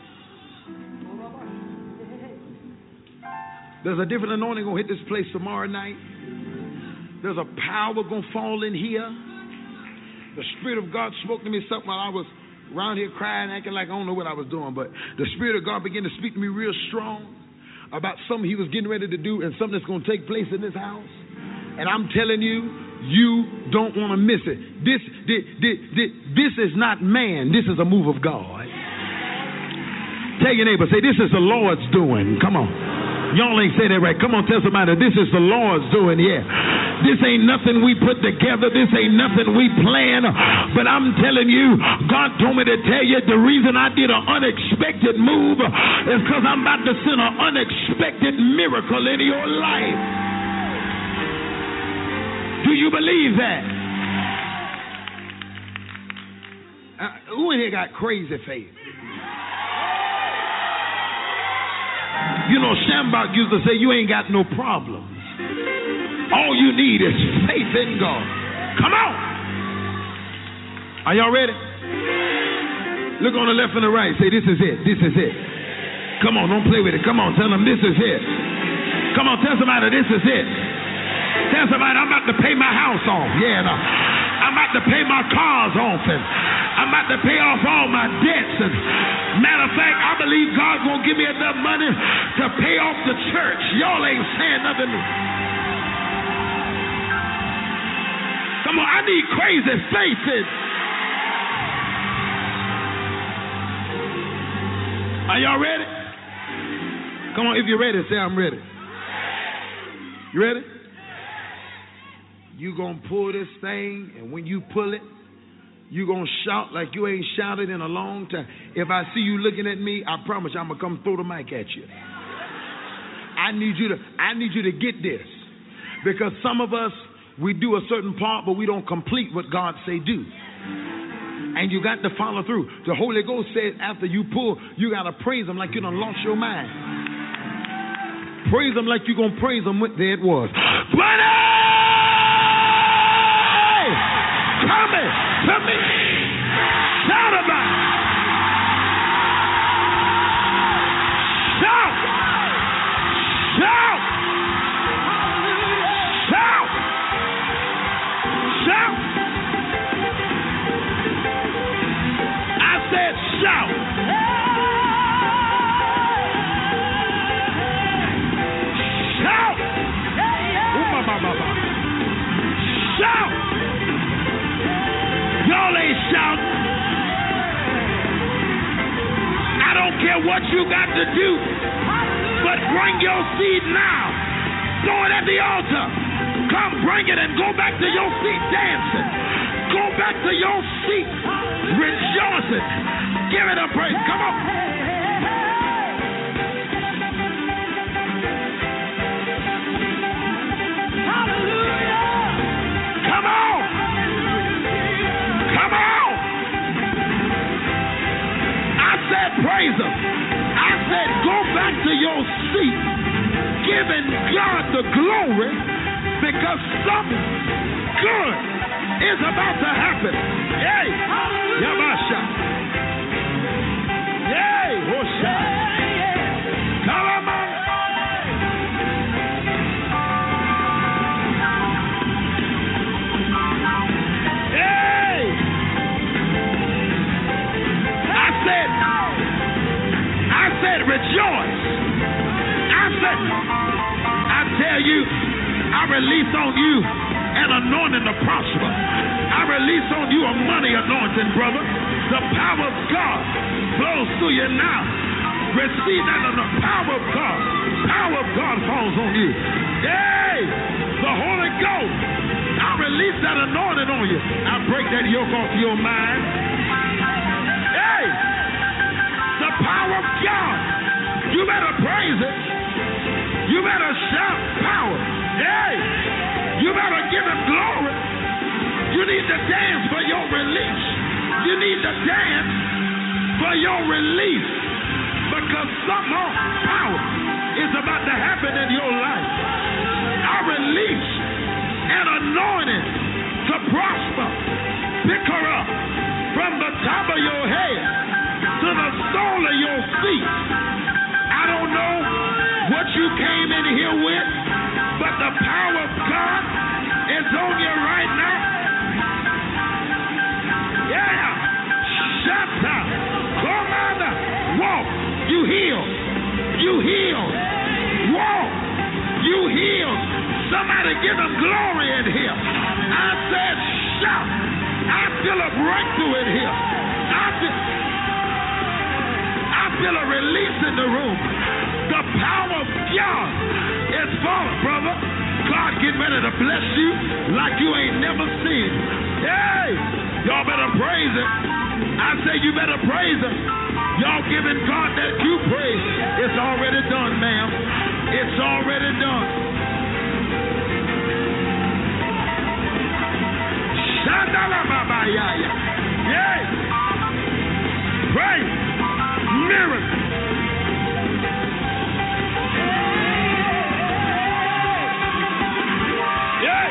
There's a different anointing going to hit this place tomorrow night. There's a power going to fall in here. The Spirit of God spoke to me something while I was around here crying, acting like I don't know what I was doing. But the Spirit of God began to speak to me real strong about something He was getting ready to do and something that's going to take place in this house. And I'm telling you, you don't want to miss it. This is not man. This is a move of God. Tell your neighbor, say, this is the Lord's doing. Come on. Y'all ain't say that right. Come on, tell somebody, this is the Lord's doing. Yeah. This ain't nothing we put together. This ain't nothing we plan. But I'm telling you, God told me to tell you the reason I did an unexpected move is because I'm about to send an unexpected miracle into your life. Do you believe that? Who in here got crazy faith? You know, Shambach used to say, you ain't got no problems. All you need is faith in God. Come on. Are y'all ready? Look on the left and the right. Say, this is it. This is it. Come on, don't play with it. Come on, tell them this is it. Come on, tell somebody this is it. Tell somebody I'm about to pay my house off. Yeah, no. I'm about to pay my cars off. And I'm about to pay off all my debts. And matter of fact, I believe God's going to give me enough money to pay off the church. Y'all ain't saying nothing. Come on, I need crazy faces. Are y'all ready? Come on, if you're ready, say I'm ready. You ready? You gonna pull this thing, and when you pull it, you gonna shout like you ain't shouted in a long time. If I see you looking at me, I promise you I'm gonna come throw the mic at you. I need you to get this, because some of us, we do a certain part, but we don't complete what God say do. And you got to follow through. The Holy Ghost said after you pull, you got to praise Him like you done lost your mind. Praise Him like you going to praise Him. There it was. Money! Coming to me. Shout about it. Shout! Shout! Shout! Shout! I said shout. Shout. Shout. Y'all ain't shouting. I don't care what you got to do, but bring your seed now. Throw it at the altar. Come bring it and go back to your seat dancing. Go back to your seat rejoicing. Give it a praise. Come on. Hallelujah. Come on. Come on. I said praise Him. I said go back to your seat, giving God the glory, because something good is about to happen. Yay! Yabasha. Yay! Hosha. Kalama. Yay! I said rejoice. release on you an anointing to prosper. I release on you a money anointing, brother. The power of God flows through you now. Receive that in the power of God. Power of God falls on you. Hey, the Holy Ghost. I release that anointing on you. I break that yoke off your mind. Hey, the power of God. You better praise it. You better shout power. Hey, you better give him glory. You need to dance for your release. You need to dance for your release, because some more power is about to happen in your life. I release an anointing to prosper. Pick her up from the top of your head to the sole of your feet. I don't know what you came in here with, but the power of God is on you right now. Yeah. Shut up. Come on. Walk. You heal. You heal. Walk. You heal. Somebody give him glory in here. I said shout. I feel a breakthrough in here. I feel a release in the room. The power of God is falling, brother. God getting ready to bless you like you ain't never seen. Hey, y'all better praise it. I say you better praise him. Y'all giving God that due praise. It's already done, ma'am. It's already done. Shandalababaya. Yay. Praise. Miracle. Yay.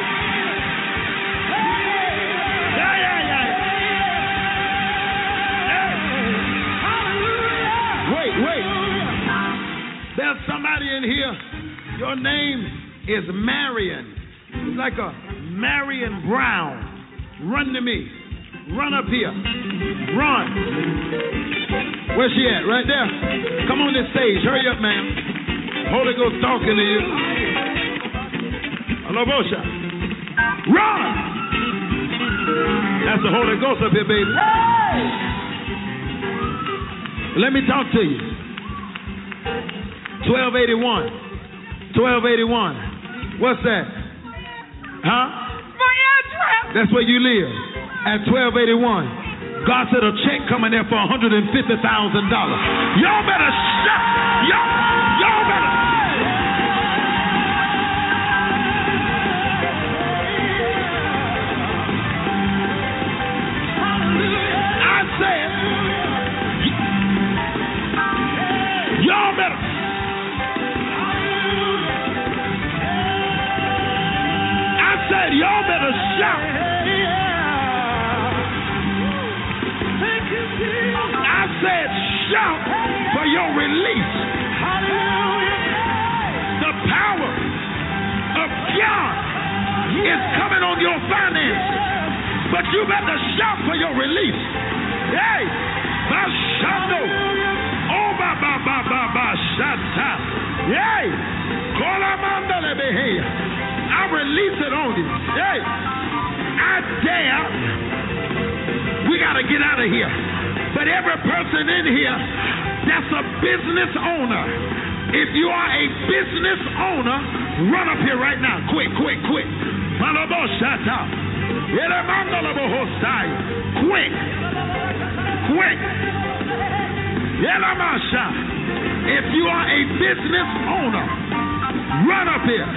Wait. There's somebody in here. Your name is Marion. It's like a Marion Brown. Run to me. Run up here. Run. Where's she at? Right there. Come on this stage. Hurry up, ma'am. Holy Ghost talking to you. Hello, Bosha. Run. That's the Holy Ghost up here, baby. Let me talk to you. 1281. 1281. What's that? Huh? My address. That's where you live. At 1281. God said a check coming there for $150,000. Y'all better shut. Y'all better. I said. Y'all better. I said, y'all better shout. I said, shout for your release. The power of God is coming on your finances, but you better shout for your release. Hey, my shadow. Yay! I release it on you. Hey! I dare. We got to get out of here. But every person in here that's a business owner, if you are a business owner, run up here right now. Quick. Quick. If you are a business owner, run up here.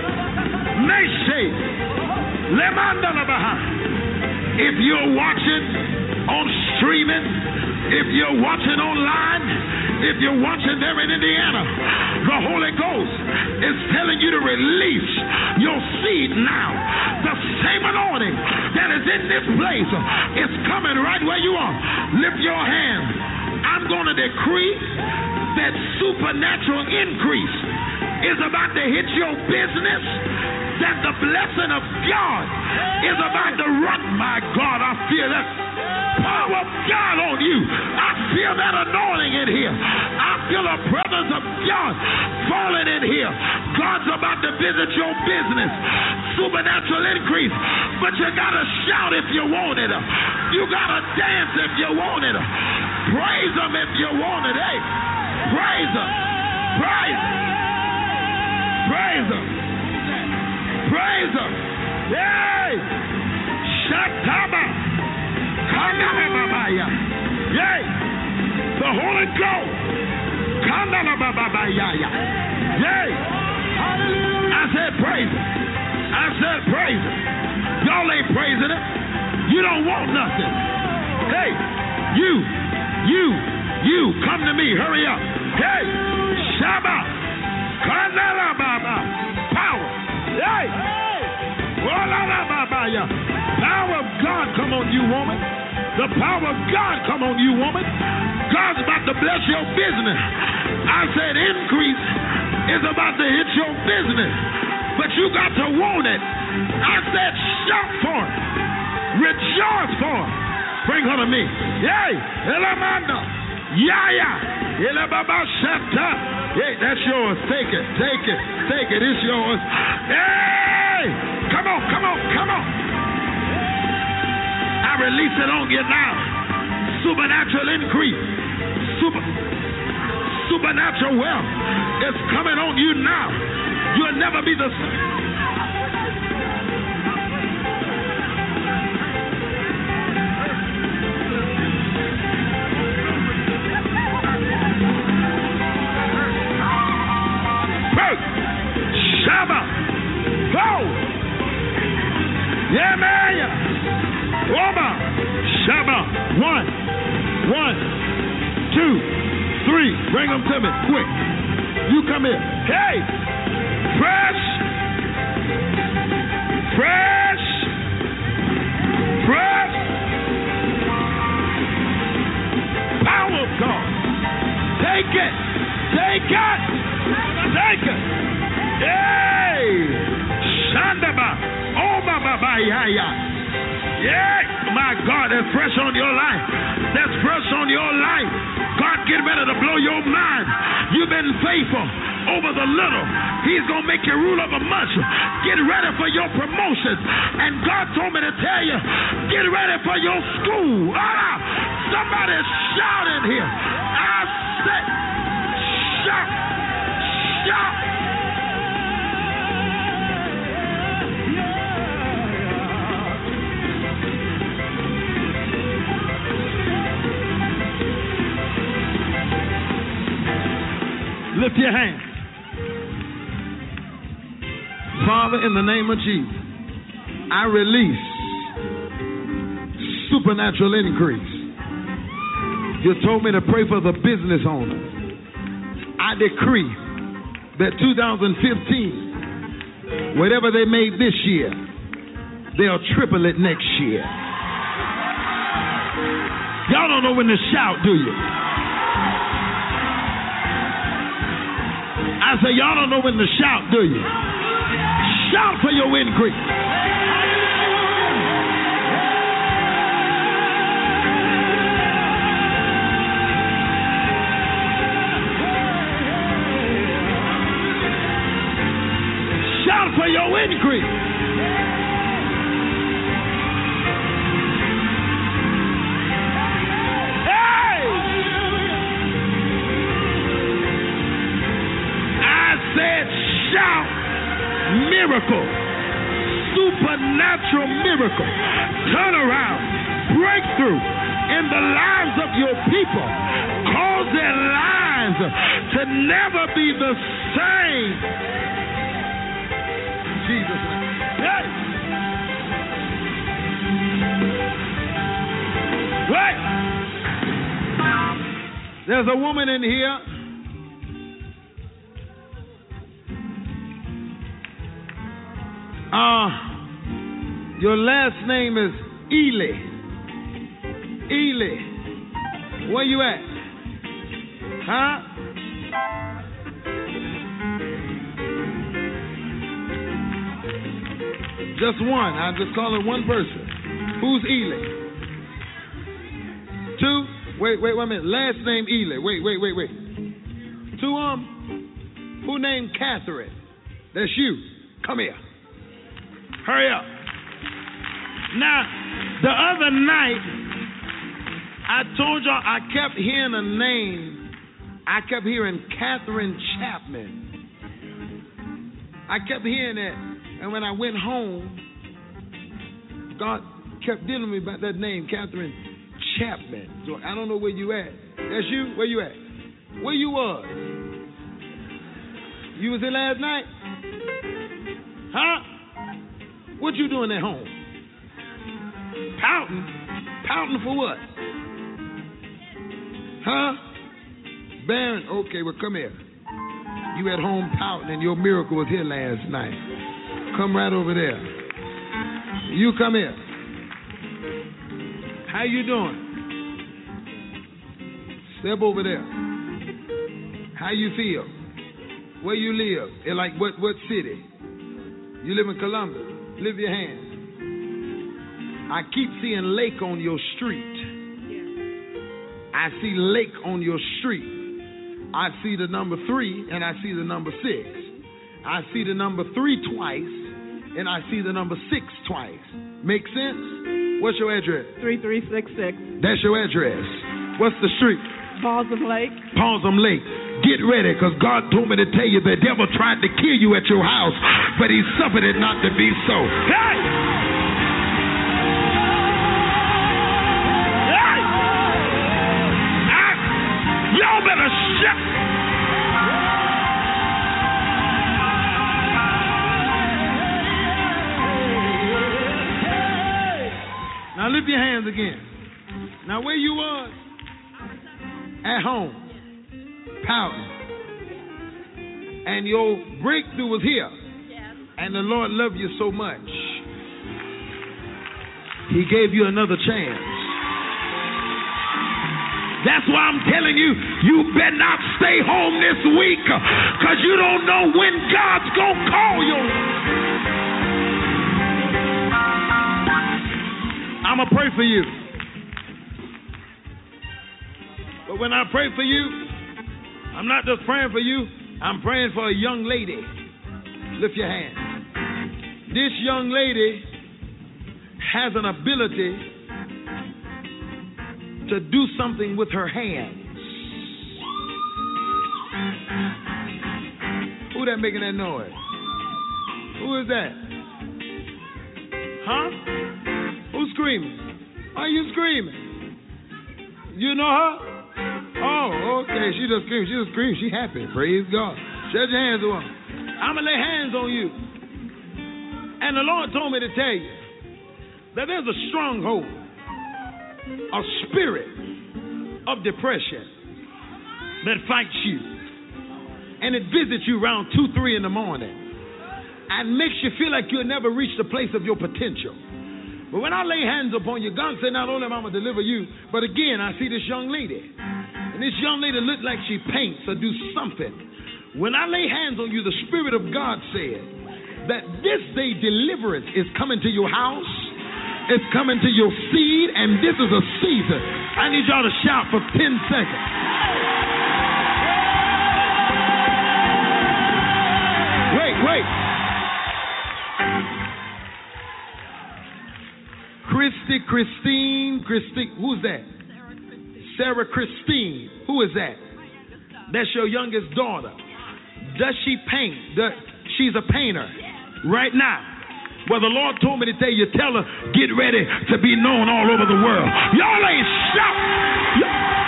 If you're watching on streaming, if you're watching online, if you're watching there in Indiana, the Holy Ghost is telling you to release your seed now. The same anointing that is in this place is coming right where you are. Lift your hand. I'm going to decree that supernatural increase is about to hit your business, that the blessing of God is about to run. My God, I feel that power of God on you. I feel that anointing in here. I feel the presence of God falling in here. God's about to visit your business. Supernatural increase. But you got to shout if you want it. You got to dance if you want it. Praise Him if you want it. Hey, praise Him. Praise Him. Praise Him. Praise Him. Yay! Shataba. Kanababaya. Yay! The Holy Ghost. Kanababaya. Yay! I said praise Him. I said praise Him. Y'all ain't praising Him. You don't want nothing. Hey, you, come to me. Hurry up. Hey, Shabba. Kanababaya. Power. Hey. Power of God come on you, woman. The power of God come on you, woman. God's about to bless your business. I said increase is about to hit your business, but you got to want it. I said shout for it. Rejoice for it. Bring her to me. Yay! Elamanda. Yaya. Elababa Shata. Hey, that's yours. Take it. Take it. Take it. It's yours. Hey! Come on, come on, come on. I release it on you now. Supernatural increase. Supernatural wealth is coming on you now. You'll never be the same. Shabba. Go. Yeah, man. Oba. Shabba. 1, 2, 3. Bring them to me. Quick. You come here. Hey. Fresh. Fresh. Fresh. Power of God. Take it. Take it. Take it. Hey! Shandaba! Oh, Baba! Yeah! My God, that's fresh on your life. That's fresh on your life. God, get ready to blow your mind. You've been faithful over the little. He's going to make you rule over much. Get ready for your promotions. And God told me to tell you, get ready for your school. Somebody shout in here. I said, shout. Shout. Lift your hands. Father, in the name of Jesus, I release supernatural increase. You told me to pray for the business owners. I decree that 2015, whatever they made this year, they'll triple it next year. Y'all don't know when to shout, do you? I say, y'all don't know when to shout, do you? Shout for your increase. Shout for your increase. Shout miracle, supernatural miracle, turnaround, breakthrough in the lives of your people. Cause their lives to never be the same. Jesus' name. Hey. Wait. There's a woman in here. Your last name is Ely. Ely. Where you at? Huh? Just one. I'm just calling one person. Who's Ely? 2? Wait a minute. Last name Ely. Wait. Two of them. Who named Catherine? That's you. Come here. Hurry up. Now, the other night, I told y'all I kept hearing a name. I kept hearing Catherine Chapman. I kept hearing that. And when I went home, God kept dealing with me about that name, Catherine Chapman. So I don't know where you at. That's you? Where you at? Where you was? You was in last night? Huh? What you doing at home? Pouting? Pouting for what? Huh? Barren? Okay, well, come here. You at home pouting and your miracle was here last night. Come right over there. You come here. How you doing? Step over there. How you feel? Where you live? In like what city? You live in Columbus. Lift your hand. I keep seeing lake on your street. I see lake on your street. I see the number 3 and I see the number 6. I see the number 3 twice and I see the number 6 twice. Make sense? What's your address? 3366. That's your address. What's the street? Balsam Lake. Balsam Lake. Get ready, because God told me to tell you the devil tried to kill you at your house, but he suffered it not to be so. Hey! Hey! Y'all better shut. Now lift your hands again. Now where you was? At home. Pouting. And your breakthrough was here. And the Lord loved you so much. He gave you another chance. That's why I'm telling you, you better not stay home this week, because you don't know when God's going to call you. I'm going to pray for you. But when I pray for you, I'm not just praying for you, I'm praying for a young lady. Lift your hand. This young lady has an ability to do something with her hands. Who that making that noise? Who is that? Huh? Who's screaming? Why are you screaming? You know her? Oh, okay. She just screamed. She just screamed. She happy. Praise God. Shut your hands on her. I'm going to lay hands on you. And the Lord told me to tell you that there's a stronghold, a spirit of depression that fights you. And it visits you around 2, 3 in the morning and makes you feel like you'll never reach the place of your potential. But when I lay hands upon you, God said, not only am I going to deliver you, but again, I see this young lady. And this young lady looked like she paints or do something. When I lay hands on you, the Spirit of God said that this day deliverance is coming to your house. It's coming to your seed, and this is a season. I need y'all to shout for 10 seconds. Wait. Christine, who's that? Sarah Christine. Who is that? That's your youngest daughter. Does she paint? She's a painter right now. Well, the Lord told me to tell you, tell her, get ready to be known all over the world. Y'all ain't shouting.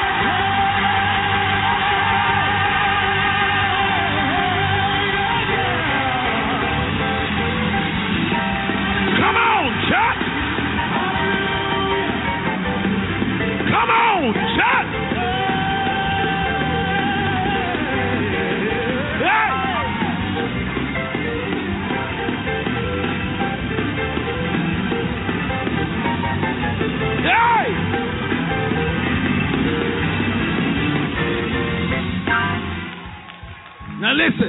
Come on, Chuck. Come on, Chuck. Hey. Hey. Now listen.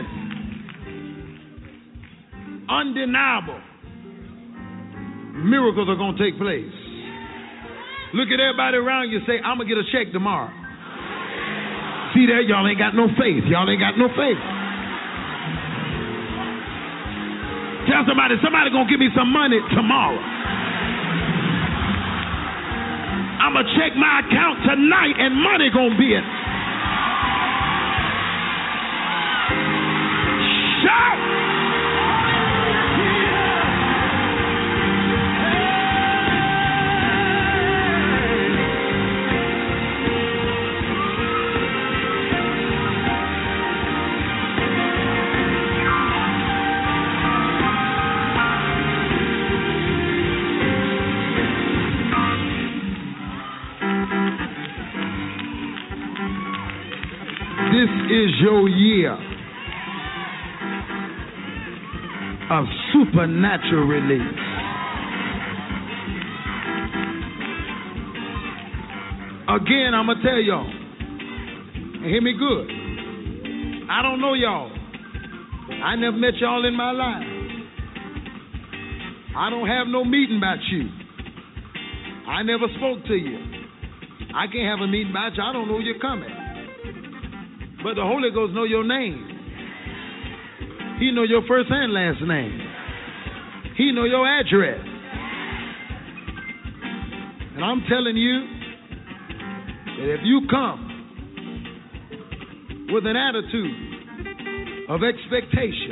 Undeniable miracles are going to take place. Look at everybody around you. Say, I'm going to get a check tomorrow. See there, y'all ain't got no faith. Y'all ain't got no faith. Tell somebody gonna give me some money tomorrow. I'm gonna check my account tonight and money gonna be it. Shout! This is your year of supernatural release. Again, I'm going to tell y'all, and hear me good. I don't know y'all. I never met y'all in my life. I don't have no meeting about you. I never spoke to you. I can't have a meeting about you. I don't know you're coming. But the Holy Ghost know your name. He know your first and last name. He know your address. And I'm telling you that if you come with an attitude of expectation,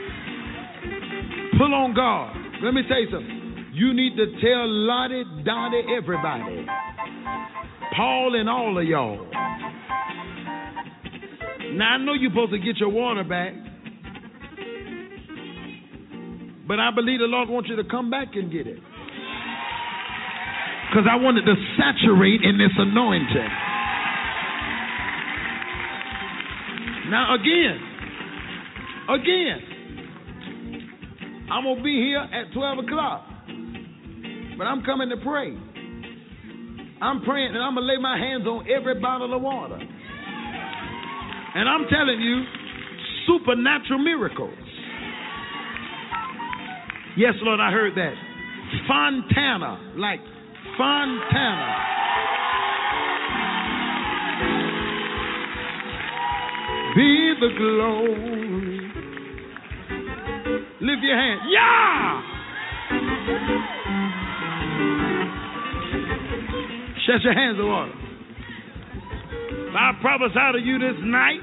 pull on God. Let me tell you something. You need to tell Lottie, Dottie, everybody. Paul and all of y'all. Now, I know you're supposed to get your water back, but I believe the Lord wants you to come back and get it. Because I wanted to saturate in this anointing. Now, again, I'm going to be here at 12 o'clock, but I'm coming to pray. I'm praying, and I'm going to lay my hands on every bottle of water. And I'm telling you, supernatural miracles. Yes, Lord, I heard that. Fontana, like Fontana. Be the glory. Lift your hand. Yeah! Shut your hands of water. I prophesy to you this night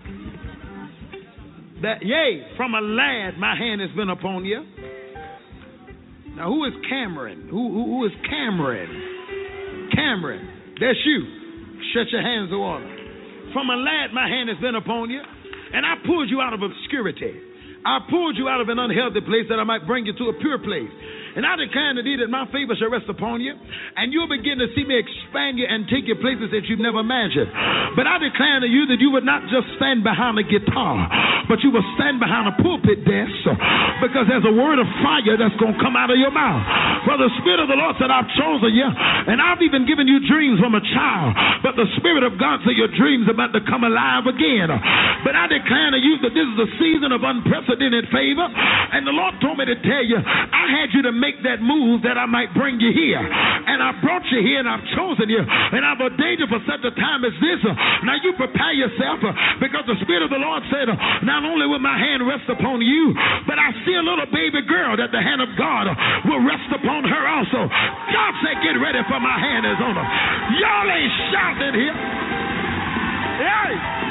that, yea, from a lad my hand has been upon you. Now, who is Cameron? Who is Cameron? Cameron, that's you. Shut your hands of water. From a lad my hand has been upon you, and I pulled you out of obscurity. I pulled you out of an unhealthy place that I might bring you to a pure place. And I declare to thee that my favor shall rest upon you, and you'll begin to see me expand you and take you places that you've never imagined. But I declare to you that you would not just stand behind a guitar, but you will stand behind a pulpit desk, because there's a word of fire that's going to come out of your mouth. For the Spirit of the Lord said, I've chosen you, and I've even given you dreams from a child, but the Spirit of God said your dreams are about to come alive again. But I declare to you that this is a season of unprecedented favor, and the Lord told me to tell you, I had you to make that move that I might bring you here. And I brought you here, and I've chosen you, and I've ordained you for such a time as this. Now you prepare yourself, because the Spirit of the Lord said, not only will my hand rest upon you, but I see a little baby girl that the hand of God will rest upon her also. God said, get ready, for my hand is on her. Y'all ain't shouting here. Hey!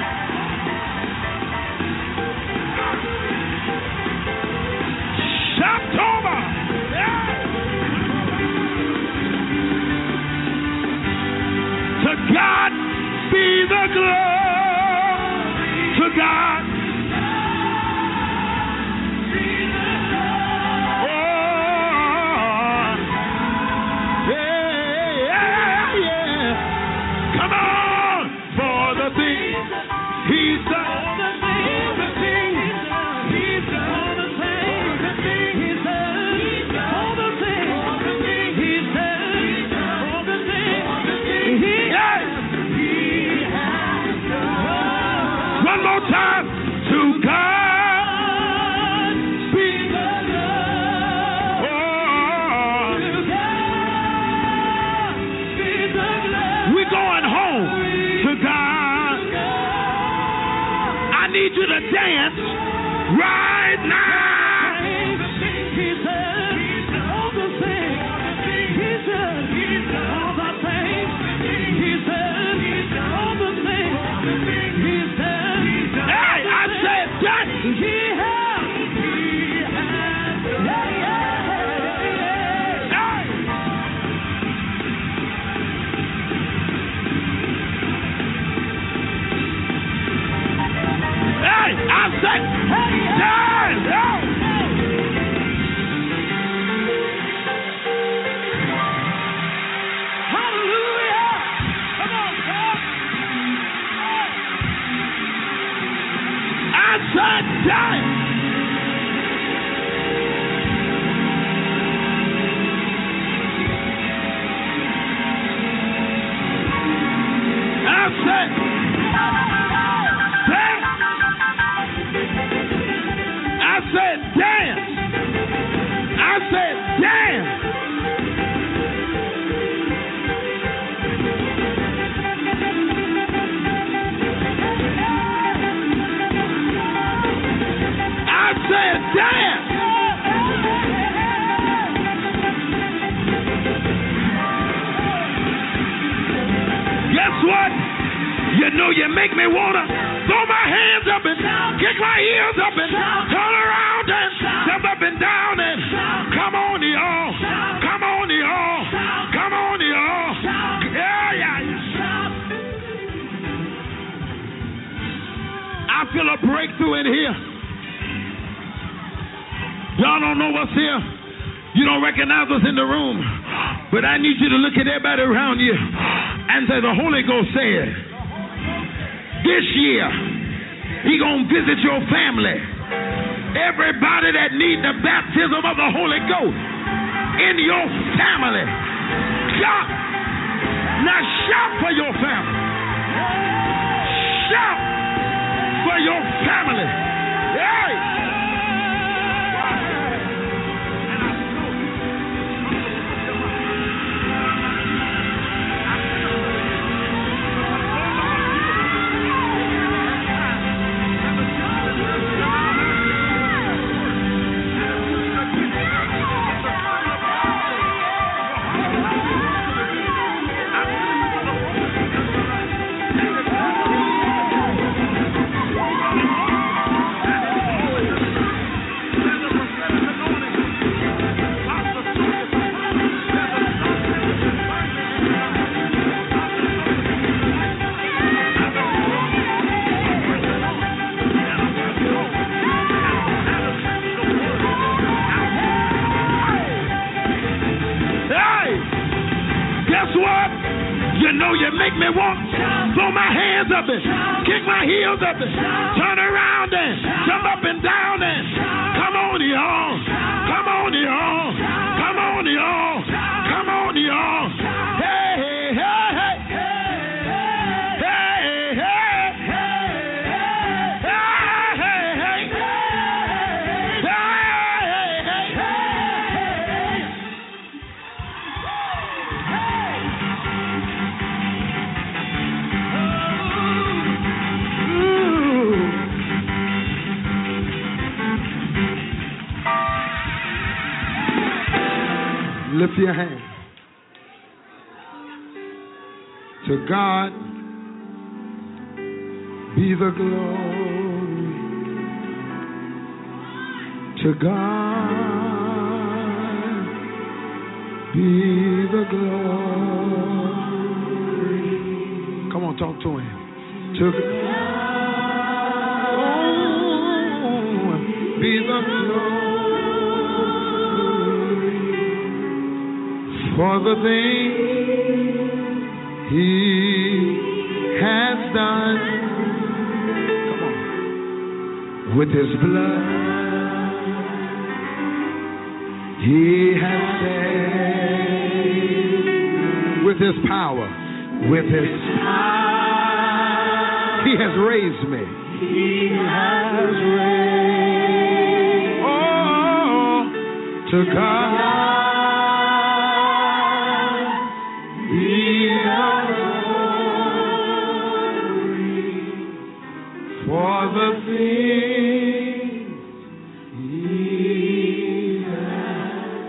Shout over! To God be the glory. To God. Oh, yeah. Come on, for the things He's done. Time to God be the glory. Oh, to God be the glory. We're going home to God. you to dance right now. Hey, I said dance. I said, dance! Hallelujah! Come on, God! I said, dance! I said, dance! I said dance. I said dance. I said dance. Guess what? You know you make me wanna throw my hands up and kick my heels up and turn around and jump up and down and come on, y'all. Come on, y'all. Come on, y'all. Yeah. I feel a breakthrough in here. Y'all don't know what's here. You don't recognize us in the room. But I need you to look at everybody around you and say, the Holy Ghost said, this year, He gonna visit your family. Everybody that needs the baptism of the Holy Ghost in your family. Shout. Now shout for your family. Shout for your family. Hey. You make me want to throw my hands up and kick my heels up and turn around and jump up and down and come on, y'all. Come on, y'all. Come on, y'all. Come on, y'all. Hey, hey, hey, hey. Hey, hey, lift your hand. To God be the glory. To God be the glory. Come on, talk to Him. To God be the glory. For the things He has done, come on, with His blood, He has saved. With His power, He has raised me. He has raised. Oh, to God. For the things He has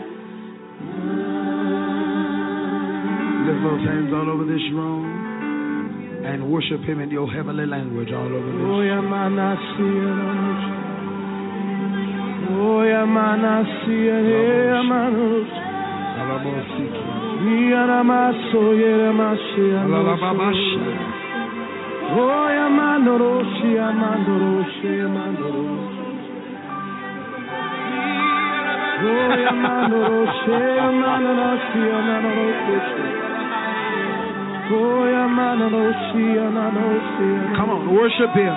done. Lift those hands all over this room and worship Him in your heavenly language all over this room. Come on, worship Him.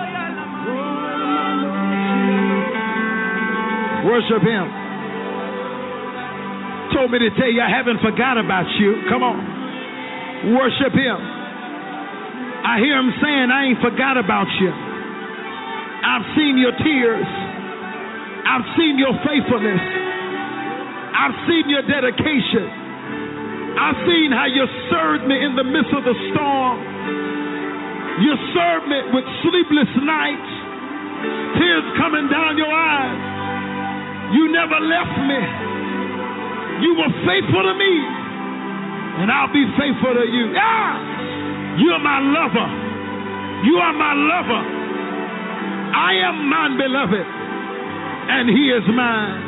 Worship Him. Told me to tell you I haven't forgot about you. Come on. Worship Him. I hear Him saying I ain't forgot about you. I've seen your tears. I've seen your faithfulness. I've seen your dedication. I've seen how you served me in the midst of the storm. You served me with sleepless nights, tears coming down your eyes. You never left me. You were faithful to me, and I'll be faithful to you. You are my lover. You are my lover. I am mine, beloved, and He is mine.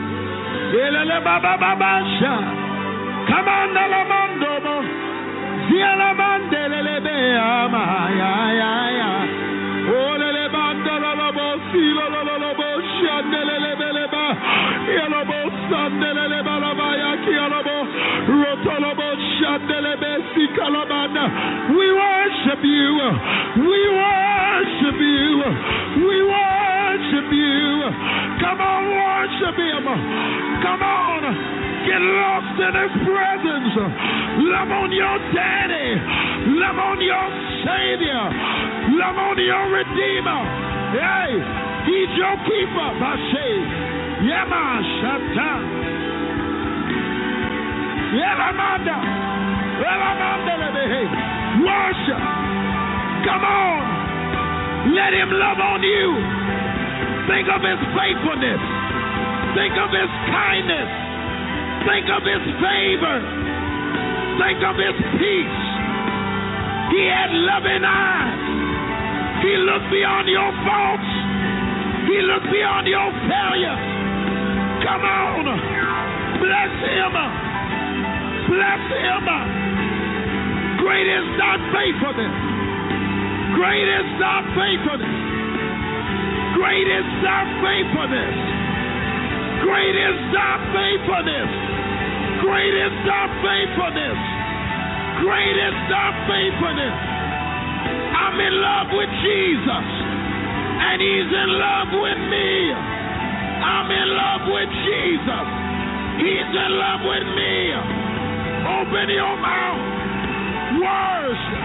Come on, Nalamandobo. Zialamandelebe. Oh, Lelebandolobo. Silolobo. Shandelebeleba. Yalobo. Sandelebelabaya. Kialobo. Rotolobo. Shandelebe. Sikalabana. We worship you. We worship you. We worship you. Come on, worship Him. Come on. Get lost in His presence. Love on your daddy. Love on your Savior. Love on your Redeemer. Hey, He's your keeper. Bashe. Yema Shata. Yelamanda. Yelamanda. Worship. Come on. Let Him love on you. Think of His faithfulness. Think of His kindness. Think of His favor. Think of His peace. He had loving eyes. He looked beyond your faults. He looked beyond your failures. Come on. Bless Him. Bless Him. Great is thy faithfulness. Great is thy faithfulness. Great is thy faithfulness. Great is thy faithfulness. Great is thy faithfulness. Great is thy faithfulness. I'm in love with Jesus, and He's in love with me. I'm in love with Jesus. He's in love with me. Open your mouth. Worship.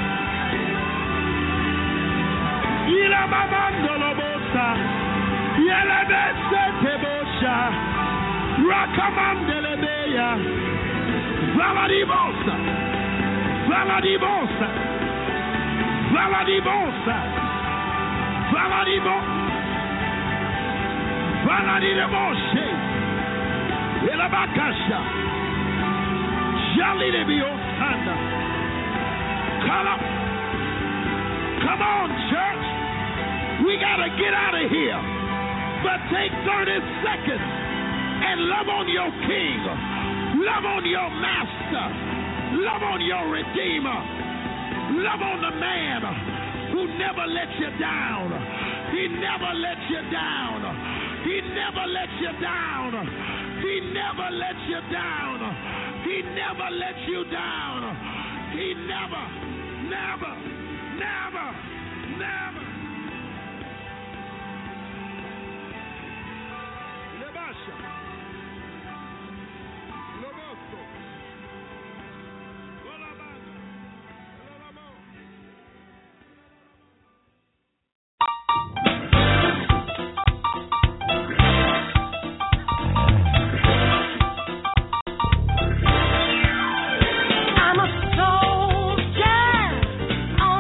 Rakamandelebeya, Valadibosa, Valadibosa, Valadibosa, Valadibo, Valadiboshe, Elabakasha, Jalidebio Sanda. Come on, church. We got to get out of here. But take 30 seconds and love on your King. Love on your Master. Love on your Redeemer. Love on the man who never lets you down. He never lets you down. He never lets you down. He never lets you down. He never lets you down. He never, never, never, never. I'm a soldier.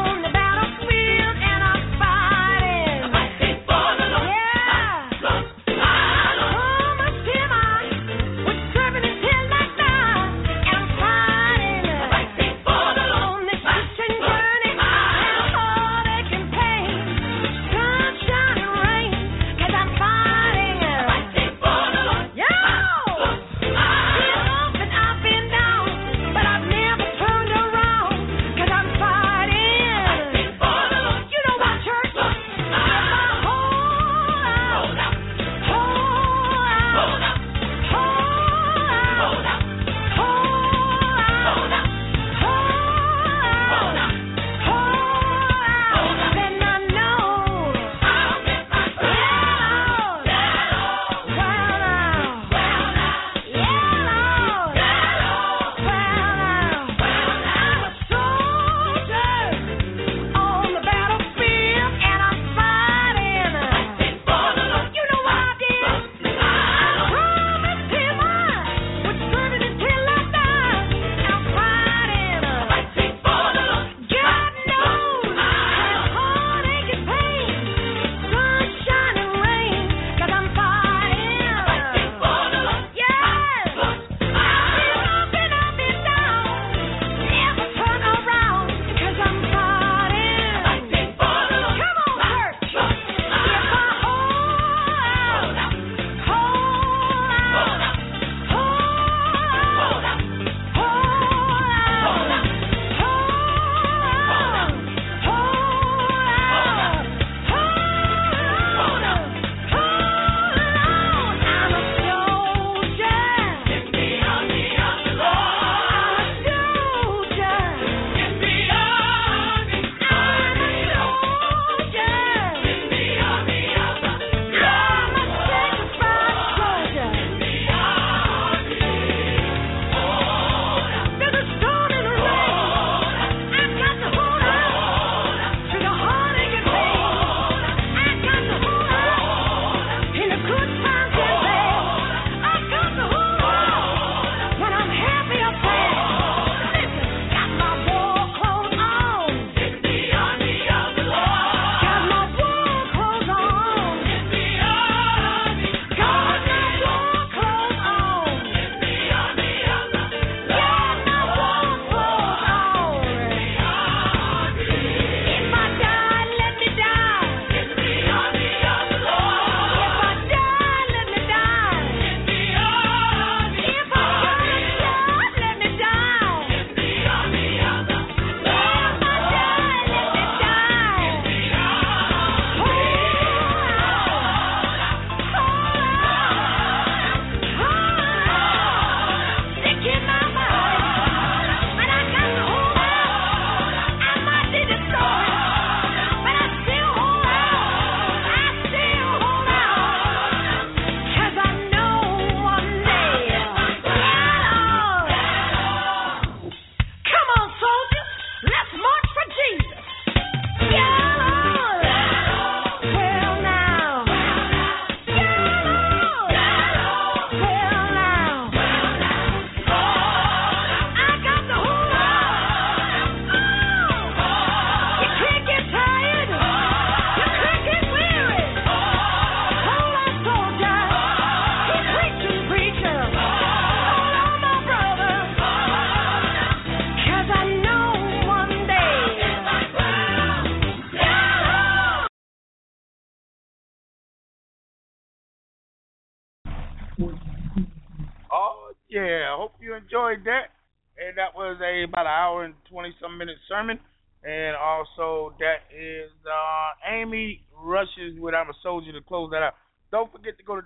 Yeah, I hope you enjoyed that. And that was about an hour and 20-some minute sermon. And also, that is Amy Rush's with I'm a Soldier to close that out. Don't forget to go to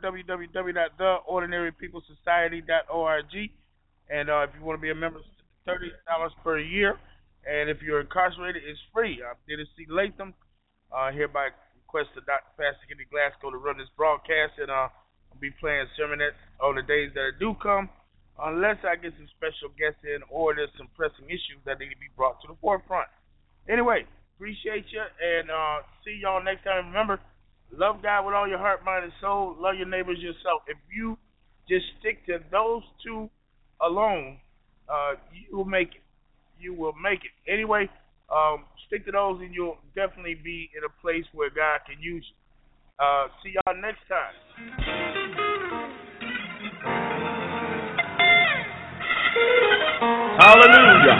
www.theordinarypeoplesociety.org. And if you want to be a member, it's $30 per year. And if you're incarcerated, it's free. I'm Dennis C. Latham, hereby request to Dr. Pastor Kenny Glasgow to run this broadcast. And I'll be playing sermonettes on the days that do come, unless I get some special guests in or there's some pressing issues that need to be brought to the forefront. Anyway, appreciate you, and see y'all next time. Remember, love God with all your heart, mind, and soul. Love your neighbors yourself. If you just stick to those two alone, you will make it. You will make it. Anyway, stick to those, and you'll definitely be in a place where God can use you. See y'all next time. Hallelujah.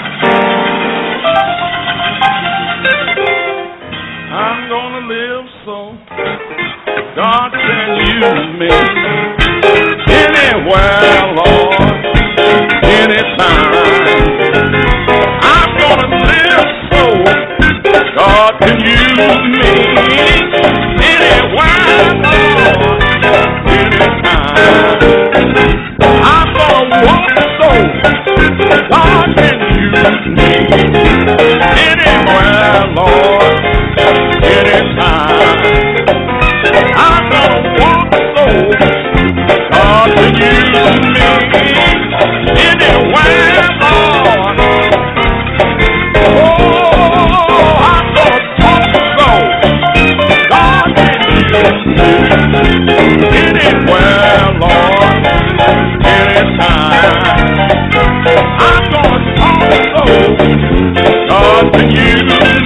I'm gonna live so God can use me anywhere, Lord, anytime. I'm gonna live so God can use me anywhere, Lord, anytime. I'm gonna walk so God can use me anywhere, Lord, anytime. I'm gonna walk so God can use me anywhere, Lord. Oh, I'm gonna talk so God can use me anywhere, Lord, anytime. I'm gonna talk so God can use me.